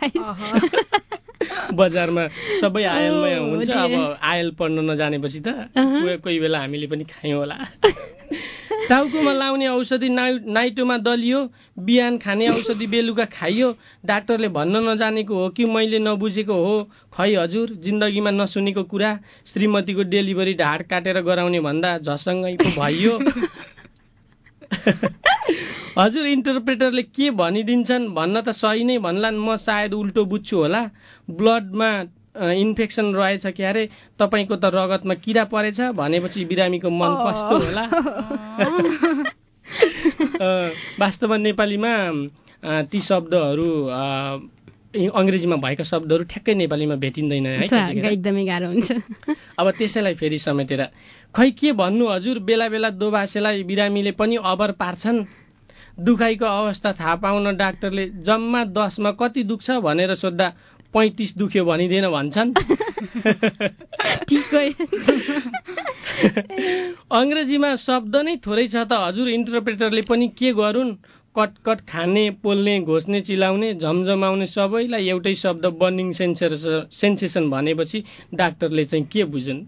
बजारमा सबै आयलमै हुन्छ, अब आयल पढ्न नजानेपछि त कोही बेला हामीले पनि खायौँ होला। टाउकोमा लाउने औषधि नाइटोमा दलियो, बिहान खाने औषधि बेलुका खाइयो, डाक्टरले भन्न नजानेको हो कि मैले नबुझेको हो, खै हजुर, जिन्दगीमा नसुनेको कुरा, श्रीमतीको डेलिभरी ढाड काटेर गराउने भन्दा झसङ्गै पो भइयो। हजुर, इन्टरप्रेटरले के भनिदिन्छन् भन्न त सही नै भन्लान्, म सायद उल्टो बुझ्छु होला। ब्लडमा इन्फेक्सन रहेछ क्यारे, तपाईँको त रगतमा किरा परेछ भनेपछि बिरामीको मन कस्तो होला। वास्तवमा नेपालीमा ती शब्दहरू अङ्ग्रेजीमा भएका शब्दहरू ठ्याक्कै नेपालीमा भेटिँदैन है, एकदमै गाह्रो हुन्छ। अब त्यसैलाई फेरि समेटेर खै के भन्नु हजुर, बेला बेला दोभाषेलाई बिरामीले पनि अबर पार्छन्। दुखाइको अवस्था थाहा पाउन डाक्टरले जम्मा दसमा कति दुख्छ भनेर सोद्धा पैँतिस दुख्यो भनिदिएन भन्छन्। अङ्ग्रेजीमा शब्द नै थोरै छ त हजुर, इन्टरप्रेटरले पनि के गरून्, कटकट खाने, पोल्ने, घोच्ने, चिलाउने, झमझमाउने सबैलाई एउटै शब्द बर्निङ सेन्सेसन भनेपछि डाक्टरले चाहिँ के बुझुन्।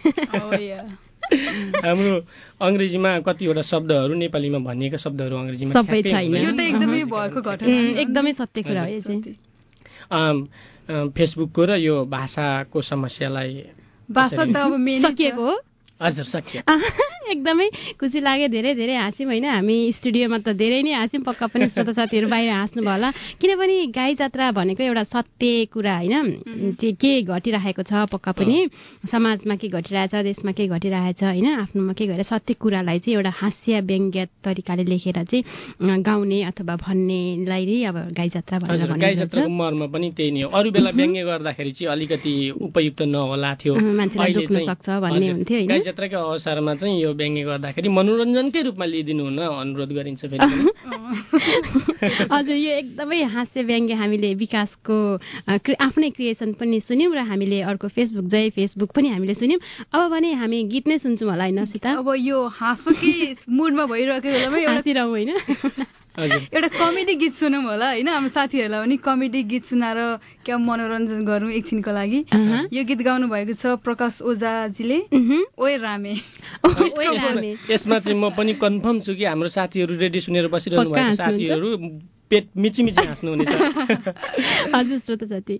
हाम्रो अङ्ग्रेजीमा कतिवटा शब्दहरू नेपालीमा भनिएका शब्दहरू अङ्ग्रेजीमा सबै छैन। यो त एकदमै भएको घटना, एकदमै सत्य कुरा हो यो चाहिँ। फेसबुकको र यो भाषाको समस्यालाई भाषा त अब मेन सकिएको हो। हजुर, सकियो, एकदमै खुसी लाग्यो, धेरै धेरै हाँस्यौँ होइन। हामी स्टुडियोमा त धेरै नै हाँस्यौँ, पक्का पनि श्रोता साथीहरू बाहिर हाँस्नु भयो होला। किनभने गाई जात्रा भनेको एउटा सत्य कुरा होइन, के घटिरहेको छ, पक्का पनि समाजमा के घटिरहेछ, देशमा के घटिरहेछ होइन, आफ्नोमा के गरेर सत्य कुरालाई चाहिँ एउटा हास्य व्यङ्ग्य तरिकाले लेखेर चाहिँ गाउने अथवा भन्नेलाई नै अब गाई जात्रा भनेर भनिन्छ। गाई जात्राको मर्म पनि त्यही नै हो। अरू बेला व्यङ्ग्य गर्दाखेरि चाहिँ अलिकति उपयुक्त नहोला थियो, मान्छेलाई दुख्न सक्छ भन्ने हुन्थ्यो होइन। गाई जात्राको अवसरमा चाहिँ यो व्यङ्ग्य गर्दाखेरि मनोरञ्जनकै रूपमा लिइदिनु हुन अनुरोध गरिन्छ फेरि। हजुर, यो एकदमै हास्य व्यङ्ग्य हामीले विकासको आफ्नै क्रिएसन पनि सुन्यौँ र हामीले अर्को फेसबुक जय फेसबुक पनि हामीले सुन्यौँ। अब भने हामी गीत नै सुन्छौँ होला होइन सीता? अब यो हाँसोकै मुडमा भइरहेको बेलामा हाँसिरहँ होइन, एउटा कमेडी गीत सुनौँ होला होइन। हाम्रो साथीहरूलाई पनि कमेडी गीत सुनाएर क्या मनोरञ्जन गरौँ एकछिनको लागि। यो गीत गाउनु भएको छ प्रकाश ओझाजीले, ओए रामे। यसमा चाहिँ म पनि कन्फर्म छु कि हाम्रो साथीहरू रेडियो सुनेर बसिरहनु भएको साथीहरू पेट मिची मिची हाँस्नु हुनेछ। हजुर श्रोता साथी,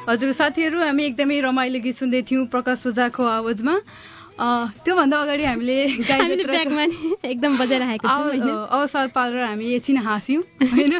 हजुर साथीहरू, हामी एकदमै रमाइलो गीत सुन्दै थियौँ प्रकाश ओझाको आवाजमा। त्योभन्दा अगाडि हामीले एकदम बजाइरहेको अवसर पालेर हामी एकछिन हाँस्यौँ होइन।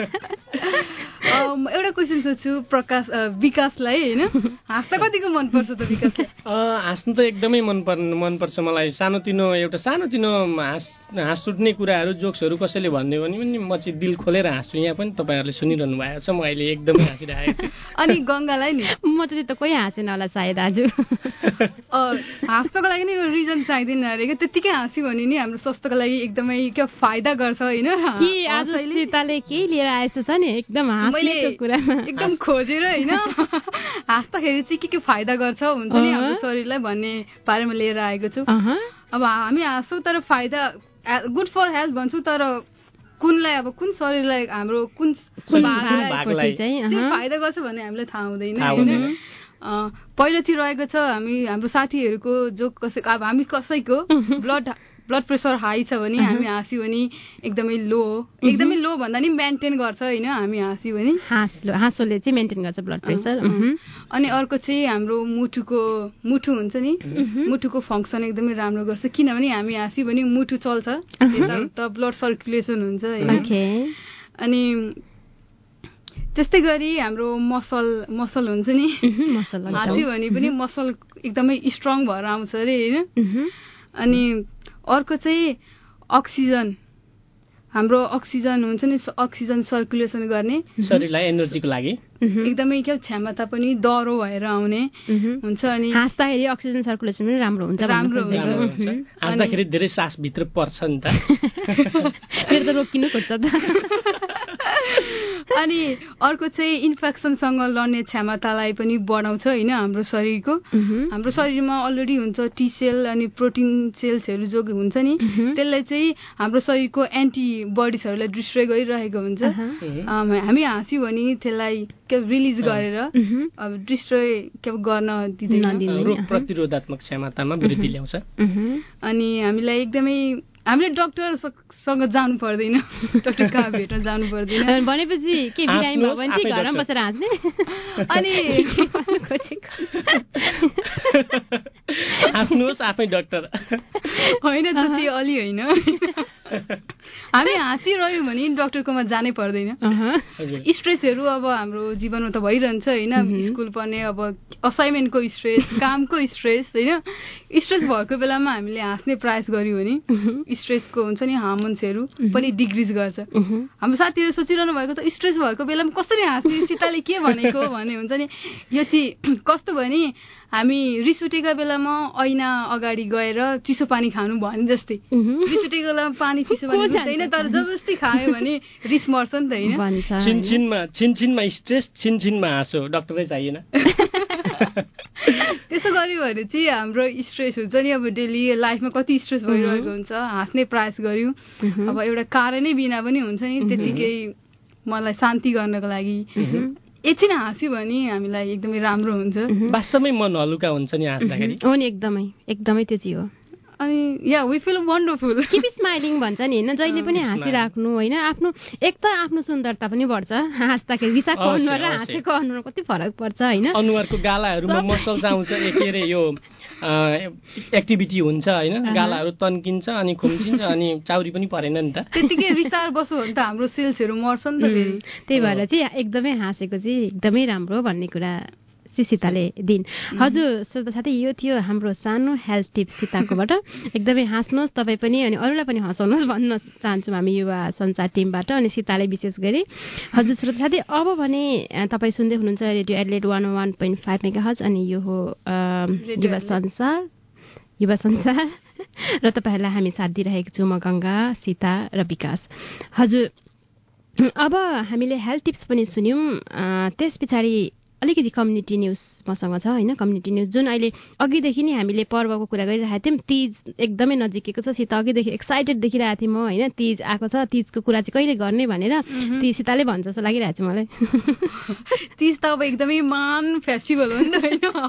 एउटा क्वेसन सोध्छु प्रकाश विकासलाई होइन, हाँस्दा कतिको मनपर्छ त विकासलाई? हाँस्नु त एकदमै मनपर्ने मनपर्छ मलाई। सानोतिनो एउटा सानोतिनो हाँस हाँस उठ्ने कुराहरू जोक्सहरू कसैले भनिदियो भने पनि म चाहिँ दिल खोलेर हाँस्छु। यहाँ पनि तपाईँहरूले सुनिरहनु भएको छ, म अहिले एकदमै हाँसिरहेको छु। अनि गङ्गालाई नि? म चाहिँ त कोही हाँसेन होला सायद आज। हाँस्नको लागि नि रिजन चाहिँदैन अरे क्या, त्यत्तिकै हाँस्यो भने नि हाम्रो स्वास्थ्यको लागि एकदमै क्या फाइदा गर्छ होइन। कि आज सीताले केही लिएर आएछ छ नि एकदम हाँस्नेको कुरामा एकदम खोजेर होइन हाँस्दाखेरि चाहिँ के के फाइदा गर्छ हुन्छ नि हाम्रो शरीरलाई भन्ने बारेमा लिएर आएको छु। अब हामी हाँस्छौँ तर फाइदा गुड फर हेल्थ भन्छौँ, तर कुनलाई अब कुन शरीरलाई हाम्रो कुन भागलाई चाहिँ फाइदा गर्छ भन्ने हामीलाई थाहा हुँदैन होइन। पहिलो चाहिँ रहेको छ हामी हाम्रो साथीहरूको जो कसैको अब हामी कसैको ब्लड ब्लड प्रेसर हाई छ भने हामी हाँस्यो भने एकदमै लो एकदमै लो भन्दा नि मेन्टेन गर्छ होइन हामी हाँस्यो भने। हाँस्लो हाँसोले चाहिँ मेन्टेन गर्छ ब्लड प्रेसर। अनि अर्को चाहिँ हाम्रो मुटुको मुटु हुन्छ नि मुटुको फङ्सन एकदमै राम्रो गर्छ, किनभने हामी हाँस्यो भने मुटु चल्छ, यताउता ब्लड सर्कुलेसन हुन्छ होइन। अनि त्यस्तै गरी हाम्रो मसल मसल हुन्छ नि हाँस्यो भने पनि मसल एकदमै स्ट्रङ भएर आउँछ अरे होइन। अनि अर्को चाहिँ अक्सिजन, हाम्रो अक्सिजन हुन्छ नि अक्सिजन सर्कुलेसन गर्ने शरीरलाई एनर्जीको लागि एकदमै क्या क्षमता पनि दह्रो भएर आउने हुन्छ। अनि हाँस्दाखेरि अक्सिजन सर्कुलेसन पनि राम्रो हुन्छ राम्रो हुन्छ। हाँस्दाखेरि धेरै सास भित्र पर्छ नि त, फेरि त रोकिनु खोज्छ त। अनि अर्को चाहिँ इन्फेक्सनसँग लड्ने क्षमतालाई पनि बढाउँछ होइन हाम्रो शरीरको। हाम्रो शरीरमा अलरेडी हुन्छ टी सेल अनि प्रोटिन सेल्सहरू जो हुन्छ नि त्यसलाई चाहिँ हाम्रो शरीरको एन्टिबडिजहरूलाई डिस्ट्रोय गरिरहेको हुन्छ। हामी हाँस्यौँ भने त्यसलाई के रिलिज गरेर अब डिस्ट्रोय के गर्न दिँदैन, रोग प्रतिरोधात्मक क्षमतामा वृद्धि ल्याउँछ। अनि हामीलाई एकदमै हामीले डक्टरसँग जानु पर्दैन, डक्टर कहाँ भेट्न जानु पर्दैन भनेपछि के बिरामी भयो भने चाहिँ घरमा बसेर हाँस्ने। अनि हाँस्नुहोस् आफै डक्टर होइन त्यो चाहिँ अलि होइन। हामी हाँसिरह्यौँ भने डक्टरकोमा जानै पर्दैन। स्ट्रेसहरू अब हाम्रो जीवनमा त भइरहन्छ होइन, स्कुल पढ्ने अब असाइनमेन्टको स्ट्रेस कामको स्ट्रेस होइन। स्ट्रेस भएको बेलामा हामीले हाँस्ने प्रयास गऱ्यौँ भने स्ट्रेसको हुन्छ नि हार्मोन्सहरू पनि डिक्रिज गर्छ। हाम्रो साथीहरू सोचिरहनु भएको त स्ट्रेस भएको बेलामा कसरी हाँस्ने सीताले के भनेको भन्ने हुन्छ नि। यो चाहिँ कस्तो भने हामी रिस उठेका बेलामा ऐना अगाडि गएर चिसो पानी खानु भने जस्तै, रिस उठेको बेलामा पानी चिसो पानी हुँदैन तर जबरजस्ती खायो भने रिस मर्छ नि त होइन। छिनछिनमा छिनछिनमा स्ट्रेस छिनछिनमा हाँसो, डक्टरै चाहिएन। त्यसो गर्यो भने चाहिँ हाम्रो स्ट्रेस हुन्छ नि अब डेली लाइफमा कति स्ट्रेस भइरहेको हुन्छ, हाँस्ने प्रयास गर्यौँ अब एउटा कारणै बिना पनि हुन्छ नि त्यतिकै मलाई शान्ति गर्नको लागि एकछिन हाँस्यो भने हामीलाई एकदमै राम्रो हुन्छ। वास्तवमै मन हलुका हुन्छ नि हाँस्दाखेरि। हो नि एकदमै एकदमै त्यो चाहिँ हो। अनि या we feel wonderful, keep smiling भन्छ नि होइन, जहिले पनि हाँसिराख्नु होइन। आफ्नो एक त आफ्नो सुन्दरता पनि बढ्छ हाँस्दाखेरि, रिसाको अनुहार र हाँसेको अनुहार कति फरक पर्छ होइन। अनुहारको गालाहरूमा मसल्स आउँछ, के अरे यो एक्टिभिटी हुन्छ होइन, गालाहरू तन्किन्छ अनि खुम्चिन्छ अनि चाउरी पनि परेन नि त। त्यतिकै रिसार बस्यो भने त हाम्रो सेल्सहरू मर्छ नि त फेरि। त्यही भएर चाहिँ एकदमै हाँसेको चाहिँ एकदमै राम्रो भन्ने कुरा सीताले दिन। हजुर श्रोता साथी, यो थियो हाम्रो सानो हेल्थ टिप्स सीताकोबाट। एकदमै हाँस्नुहोस् तपाईँ पनि अनि अरूलाई पनि हँसाउनुहोस् भन्न चाहन्छौँ हामी युवा संसार टिमबाट अनि सीताले विशेष गरी। हजुर श्रोता साथी, अब भने तपाईँ सुन्दै हुनुहुन्छ radio Adelaide one one point five megahertz अनि यो हो युवा संसार युवा संसार र तपाईँहरूलाई हामी साथ दिइरहेको छौँ म गङ्गा, सीता र विकास। हजुर अब हामीले हेल्थ टिप्स पनि सुन्यौँ, त्यस पछाडि अलिकति कम्युनिटी न्युज मसँग छ होइन। कम्युनिटी न्युज जुन अहिले अघिदेखि नै हामीले पर्वको कुरा गरिरहेको थियौँ, तिज एकदमै नजिकेको छ। सीता अघिदेखि एक्साइटेड देखिरहेको थिएँ म होइन, तिज आएको छ, तिजको कुरा चाहिँ कहिले गर्ने भनेर ती सीताले भन्छ जस्तो लागिरहेको छ मलाई। तिज त अब एकदमै मान फेस्टिभल हो नि त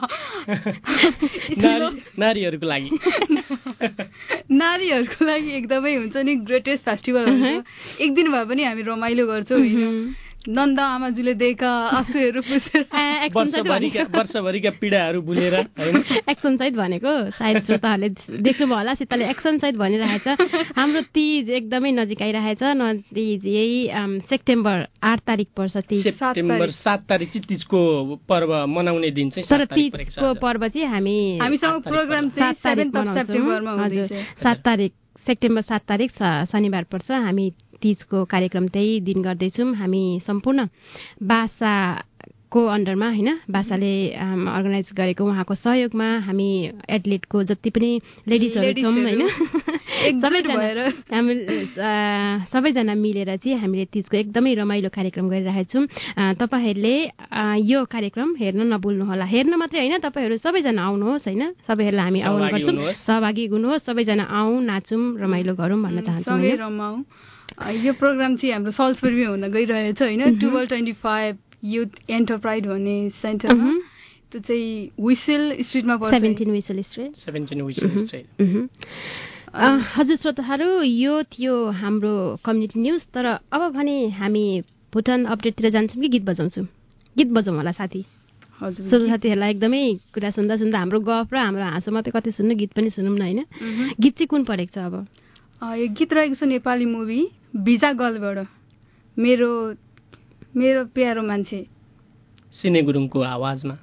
होइन, नारीहरूको लागि नारीहरूको लागि एकदमै हुन्छ नि ग्रेटेस्ट फेस्टिभल हुन्छ। एक दिन भए पनि हामी रमाइलो गर्छौँ होइन। नन्द आमाजुले दिएका आँसुहरू पुसेर वर्षभरिका वर्षभरिका पीडाहरू भुलेर हैन एक्सन सहित भनेको सायद श्रोताहरूले देख्नुभयो होला सीताले एक्सन सहित भनिरहेछ। हाम्रो तीज एकदमै नजिक आइरहेछ। नतिज यही सेप्टेम्बर आठ तारिक पर्छ। तीज सेप्टेम्बर सात तारिक चाहिँ तीजको पर्व मनाउने दिन चाहिँ तर तीजको पर्व चाहिँ हामी हामीसँग प्रोग्राम चाहिँ सेभेन्थ अफ सेप्टेम्बरमा हुँदैछ। सात तारिक सेप्टेम्बर सात तारिक शनिबार पर्छ। हामी तीजको कार्यक्रम त्यही दिन गर्दैछौँ। हामी सम्पूर्ण बासाको अन्डरमा होइन बासाले अर्गनाइज गरेको उहाँको सहयोगमा हामी एथलेटको जति पनि लेडिजहरू छौँ होइन सबैजना हामी सबैजना मिलेर चाहिँ हामीले तीजको एकदमै रमाइलो कार्यक्रम गरिरहेका छौँ। तपाईँहरूले यो कार्यक्रम हेर्न नभुल्नुहोला। हेर्न मात्रै होइन तपाईँहरू सबैजना आउनुहोस् होइन सबैहरूलाई हामी आउनु गर्छौँ। सहभागी हुनुहोस् सबैजना आउँ नाचौँ रमाइलो गरौँ भन्न चाहन्छौँ। यो प्रोग्राम चाहिँ हाम्रो सल्सबरीमा हुन गइरहेछ होइन twelve twenty five youth enterprise भन्ने सेन्टरमा। त्यो चाहिँ विसल स्ट्रिटमा पर्छ। Seventeen Whistle street seventeen Whistle street. हजुर श्रोताहरू यो थियो हाम्रो कम्युनिटी न्युज। तर अब भने हामी भुटान अपडेटतिर जान्छौँ कि गीत बजाउँछौँ? गीत बजाउँ होला साथी। हजुर श्रोता साथीहरूलाई एकदमै कुरा सुन्दा सुन्दा हाम्रो गफ र हाम्रो हाँसो मात्रै कति सुन्नु गीत पनि सुनौँ न होइन। गीत चाहिँ कुन परेको छ अब? यो गीत रहेको छ नेपाली मुभी भिजा गलबाट मेरो मेरो प्यारो मान्छे सिने गुरुङको आवाजमा।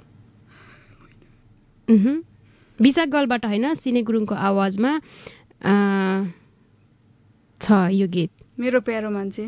भिजा गलबाट होइन सिने गुरुङको आवाजमा छ यो गीत मेरो प्यारो मान्छे।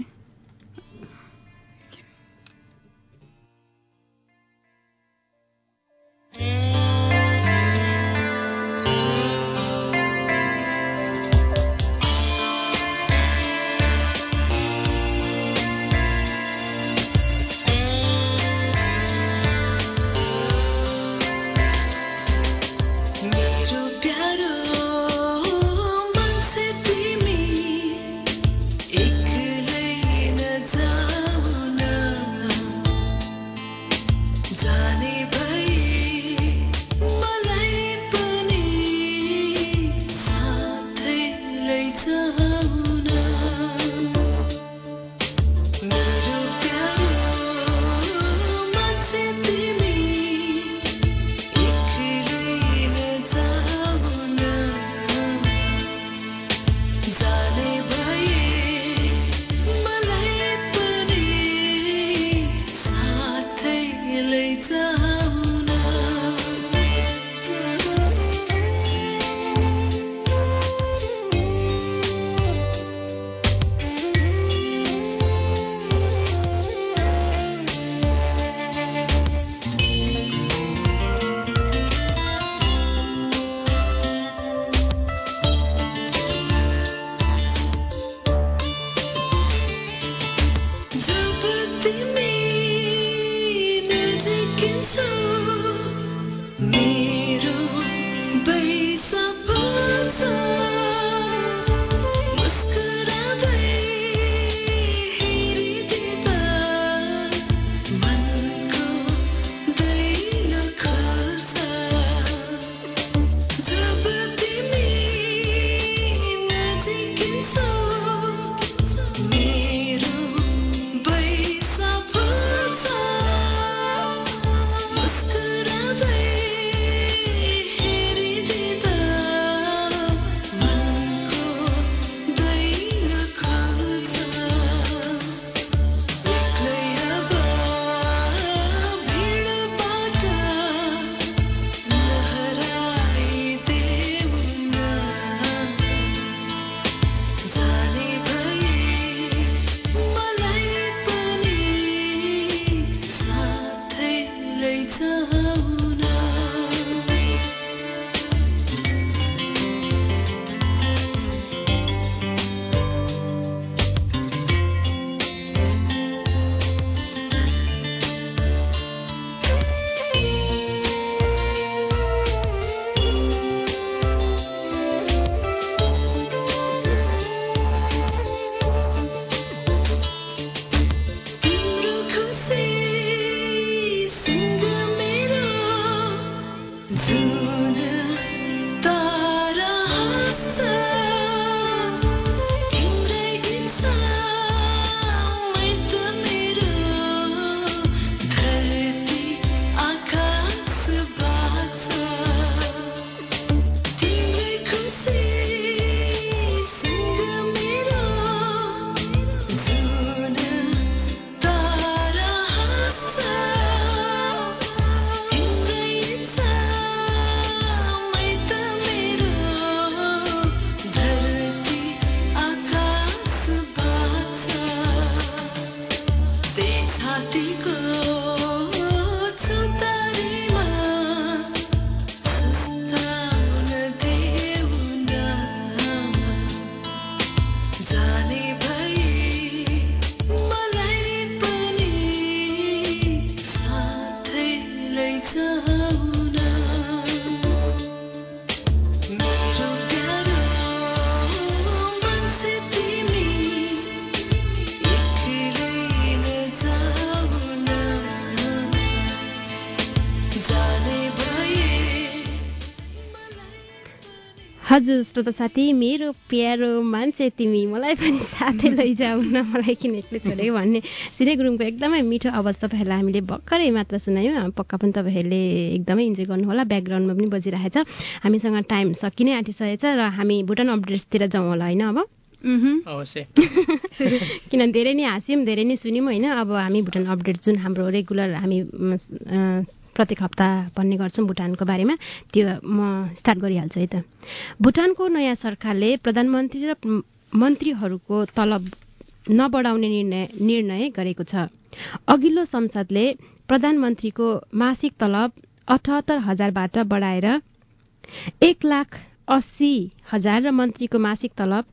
हजुर श्रोता साथी, मेरो प्यारो मान्छे तिमी मलाई पनि साथै लैजाऊ न, मलाई किन एक्लै छोड्यो भन्ने सिने गुरुङको एकदमै मिठो आवाज तपाईँहरूलाई हामीले भर्खरै मात्र सुनायौँ। पक्का पनि तपाईँहरूले एकदमै इन्जोय गर्नुहोला, ब्याकग्राउन्डमा पनि बजिरहेछ। हामीसँग टाइम सकिनै आँटिसकेछ र हामी भुटान अपडेट्सतिर जाउँ होला होइन अब? अवश्य। किनभने धेरै नै हाँस्यौँ, धेरै नै सुन्यौँ होइन। अब हामी भुटान अपडेट जुन हाम्रो रेगुलर हामी प्रत्येक हप्ता भन्ने गर्छौँ भुटानको बारेमा, त्यो म स्टार्ट गरिहाल्छु है त। भुटानको नयाँ सरकारले प्रधानमन्त्री र मन्त्रीहरूको तलब नबढाउने निर्णय निर्णय गरेको छ। अघिल्लो संसदले प्रधानमन्त्रीको मासिक तलब अठहत्तर हजारबाट बढाएर एक लाख अस्सी हजार र मन्त्रीको मासिक तलब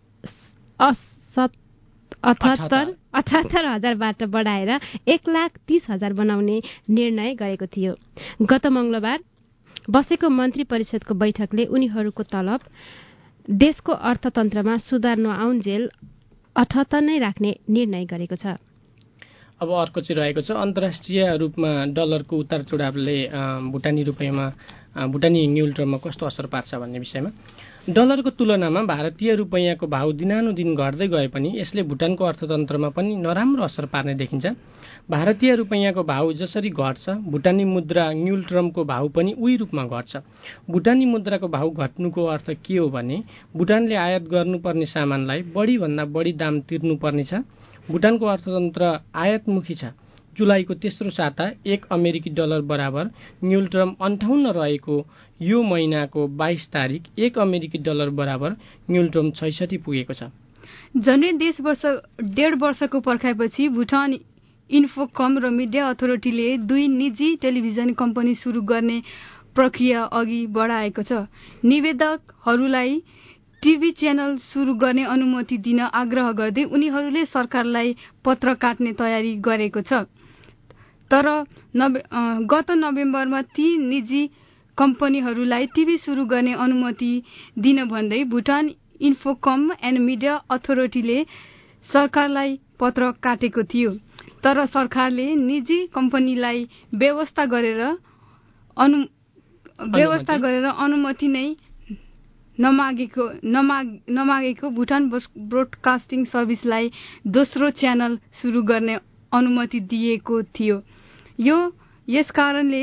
अठहत्तर अठहत्तर हजारबाट बढाएर एक लाख तीस हजार बनाउने निर्णय गरेको थियो। गत मङ्गलबार बसेको मन्त्री परिषदको बैठकले उनीहरूको तलब देशको अर्थतन्त्रमा सुधार नआउन्जेल अठहत्तर नै राख्ने निर्णय गरेको छ। अब अर्को चाहिँ रहेको छ अन्तर्राष्ट्रिय रूपमा डलरको उतार चढावले भुटानी रुपैयाँमा भुटानी न्युल्ट्रममा कस्तो असर पार्छ भन्ने विषयमा। डलरको तुलनामा भारतीय रुपैयाँको भाउ दिनानुदिन घट्दै गए पनि यसले भुटानको अर्थतन्त्रमा पनि नराम्रो असर पार्ने देखिन्छ। भारतीय रुपैयाँको भाउ जसरी घट्छ भुटानी मुद्रा न्युल्ट्रमको भाउ पनि उही रूपमा घट्छ। भुटानी मुद्राको भाउ घट्नुको अर्थ के हो भने भुटानले आयात गर्नुपर्ने सामानलाई बढीभन्दा बढी दाम तिर्नुपर्नेछ। भुटानको अर्थतन्त्र आयातमुखी छ। जुलाईको तेस्रो साता एक अमेरिकी डलर बराबर न्युल्ट्रम अन्ठाउन्न रहेको यो महिनाको बाइस तारिक एक अमेरिकी डलर बराबर न्युल्ट्रम छैसठी पुगेको छ। झन्डै देश वर्ष डेढ वर्षको पर्खाइपछि भुटान इन्फोकम र मिडिया अथोरिटीले दुई निजी टेलिभिजन कम्पनी सुरु गर्ने प्रक्रिया अघि बढाएको छ। निवेदकहरूलाई टिभी च्यानल सुरु गर्ने अनुमति दिन आग्रह गर्दै उनीहरूले सरकारलाई पत्र काट्ने तयारी गरेको छ। तर नबे गत नोभेम्बरमा ती निजी कम्पनीहरूलाई टिभी सुरु गर्ने अनुमति दिन भन्दै भुटान इन्फोकम एन्ड मिडिया अथोरिटीले सरकारलाई पत्र काटेको थियो। तर सरकारले निजी कम्पनीलाई व्यवस्था गरेर अनु व्यवस्था गरेर अनुमति नै नमागेको नमाग नमागेको भुटान ब्रोडकास्टिङ सर्भिसलाई दोस्रो च्यानल सुरु गर्ने अनुमति दिएको थियो। यो यस कारणले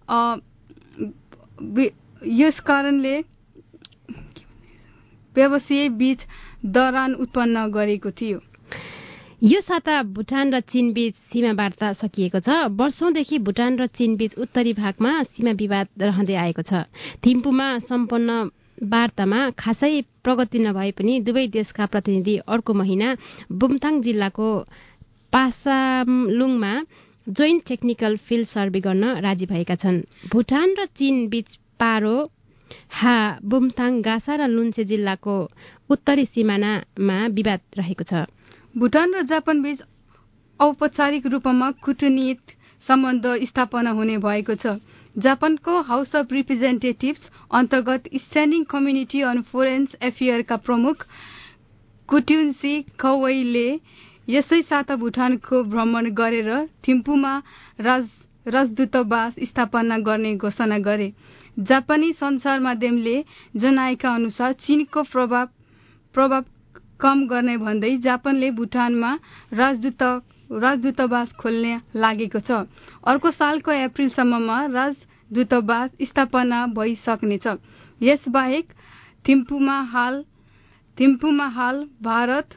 यस कारणले व्यवसाय बीच दरार उत्पन्न गरेको थियो। यो साता भुटान र चीन बीच सीमा वार्ता सकिएको छ। वर्षौंदेखि भुटान र चीन बीच उत्तरी भागमा सीमा विवाद रहँदै आएको छ। थिम्पूमा सम्पन्न वार्तामा खासै प्रगति नभए पनि दुवै देशका प्रतिनिधि अर्को महिना बुमथाङ जिल्लाको पासामलुङमा जोइन्ट टेक्निकल फिल्ड सर्वे गर्न राजी भएका छन्। भुटान र चीन बीच पारो हा बुमथाङ गासा र लुन्चे जिल्लाको उत्तरी सिमानामा विवाद रहेको छ। भुटान र जापान बीच औपचारिक रूपमा कूटनीतिक सम्बन्ध स्थापना हुने भएको छ। जापानको हाउस अफ रिप्रेजेन्टेटिभ्स अन्तर्गत स्ट्यान्डिङ कम्युनिटी अन फोरेन एफेयरका प्रमुख कुटुन्सी खवैले यसै साता भुटानको भ्रमण गरेर थिम्पूमा राज राजदूतावास स्थापना गर्ने घोषणा गरे। जापानी सञ्चार माध्यमले जनाएका अनुसार चीनको प्रभाव प्रभाव कम गर्ने भन्दै जापानले भुटानमा राजदूत राजदूतावास खोल्ने लागेको छ। अर्को सालको अप्रिलसम्ममा राजदूतावास स्थापना भइसक्नेछ। यसबाहेक थिम्पूमा हाल थिम्पूमा हाल भारत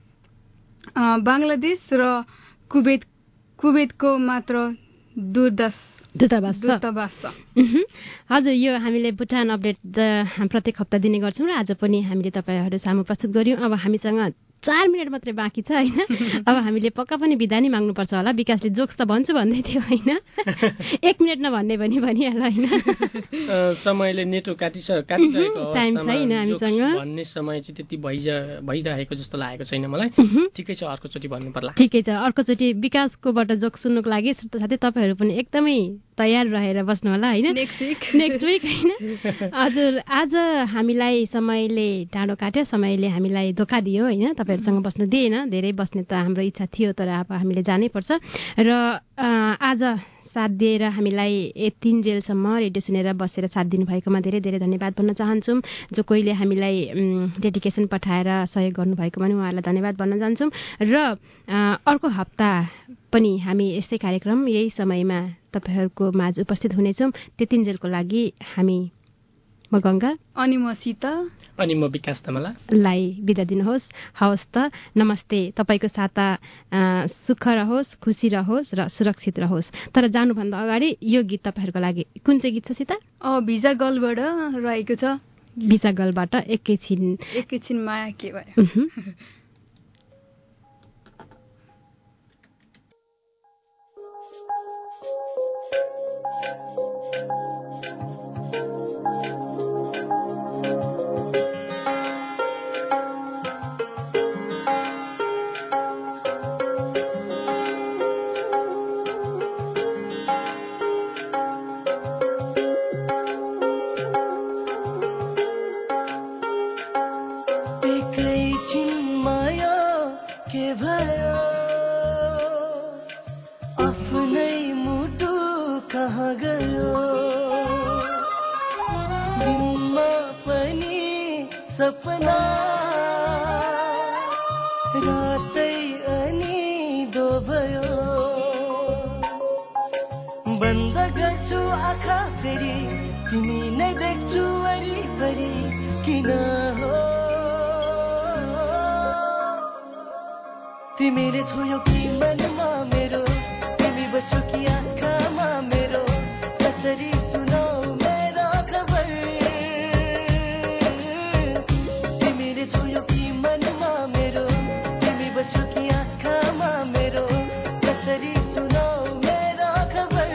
बांग्लादेश र कुवेत कुवेतको मात्र दूरदर्श दूतावास दूतावास छ। हजुर, यो हामीले भुटान अपडेट प्रत्येक हप्ता दिने गर्छौँ र आज पनि हामीले तपाईँहरू सामु प्रस्तुत गर्यौँ। अब हामीसँग चार मिनट मात्रै बाँकी छ होइन। अब हामीले पक्का पनि बिदा नै माग्नुपर्छ होला। विकासले जोक्स त भन्छु भन्दै थियो होइन, एक मिनट नभन्ने पनि भनिहाल होइन। समयले नेटो काटिस काटिरहेको टाइम छैन हामीसँग भन्ने समय चाहिँ त्यति भइ भइरहेको जस्तो लागेको छैन मलाई। ठिकै छ, अर्कोचोटि भन्नु पर्ला। ठिकै छ, अर्कोचोटि विकासकोबाट जोक सुन्नुको लागि साथै तपाईँहरू पनि एकदमै तयार रहेर बस्नु होला होइन। नेक्स्ट विक नेक्स्ट विक होइन। हजुर, आज हामीलाई समयले टाढो काट्यो, समयले हामीलाई धोका दियो होइन। तपाईँहरूसँग बस्नु दिएन, धेरै बस्ने त हाम्रो इच्छा थियो तर अब हामीले जानै पर्छ। र आज साथ दिएर हामीलाई यतिन्जेलसम्म रेडियो सुनेर बसेर साथ दिनुभएकोमा धेरै धेरै धन्यवाद भन्न चाहन्छौँ। जो कोहीले हामीलाई डेडिकेसन पठाएर सहयोग गर्नुभएकोमा पनि उहाँहरूलाई धन्यवाद भन्न चाहन्छौँ। र अर्को हप्ता पनि हामी यस्तै कार्यक्रम यही समयमा तपाईँहरूको माझ उपस्थित हुनेछौँ। त्यतिन्जेलको लागि हामी म गङ्गा अनि म सीता अनि म विकास तमला लाई बिदा दिनुहोस्। हवस् त, नमस्ते। तपाईँको साता सुख रहोस्, खुसी रहोस् र सुरक्षित रहोस्। तर जानुभन्दा अगाडि यो गीत तपाईँहरूको लागि कुन चाहिँ गीत छ सीता? भिजा गर्लबाट रहेको छ। भिजा गर्लबाट एकैछिन एकैछिन माया के भयो। तिमीले छोयो कि मनमा मेरो, तिमी बस्यो कि आँखामा मेरो, कसरी सुनाऊ मेरो खबर। तिमीले छोयो कि मनमा मेरो, तिमी बस्यो कि आँखामा मेरो, कसरी सुनाऊ मेरो खबर।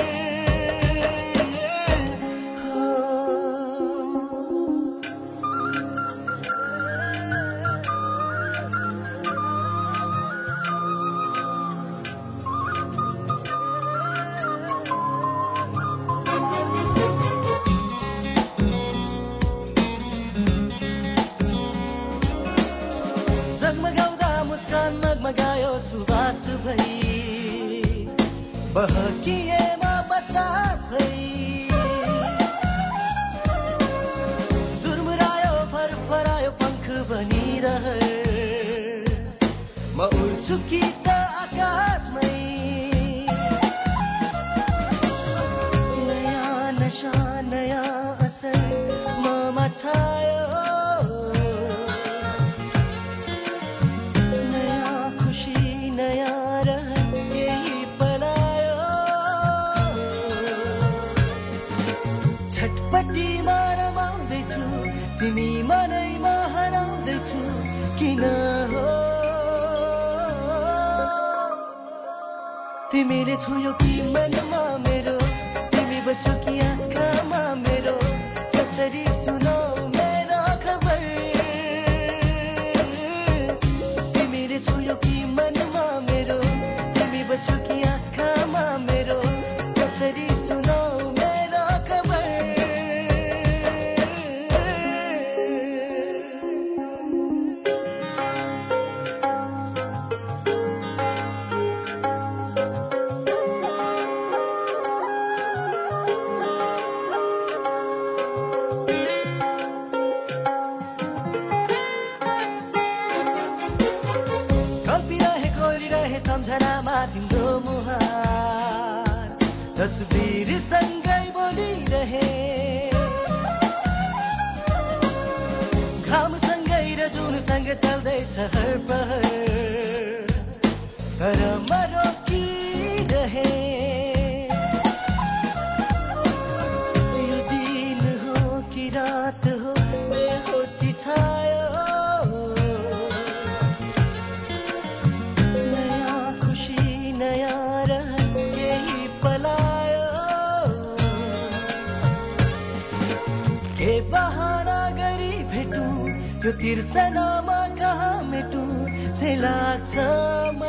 बहकिएमा बतास भई झुरमुरायो फरफरायो पंख बनिरह म उड्छु कि त आकाशमै। नयाँ नशा नयाँ असर ममा छायो, नयाँ खुसी नयाँ रहर यही छटपट्टिमा रमाउँदैछु, तिमी मनैमा हराउँदैछु किन हो। तिमीले छोयो कि मनमा मेरो, तिमी बस्यो कि आँखामा मेरो, कसरी सुनाऊ मेरो खबर। तिमीले छोयो कि मनमा मेरो, तिमी बस्यो कि आँखामा मेरो, कसरी सुनाऊ मेरो खबर। सम्झनामा तिम्रो मुहार तस्बिर सँगै बोलिरहे, घाम सँगै र जुन सँग चल्दैछ हर पहर, तर म रोकिरहे। यो दिन हो कि रात हो बेहोसी छायो, यो तिर्सनामा कहाँ मेटु चाहिँ लाग्छ।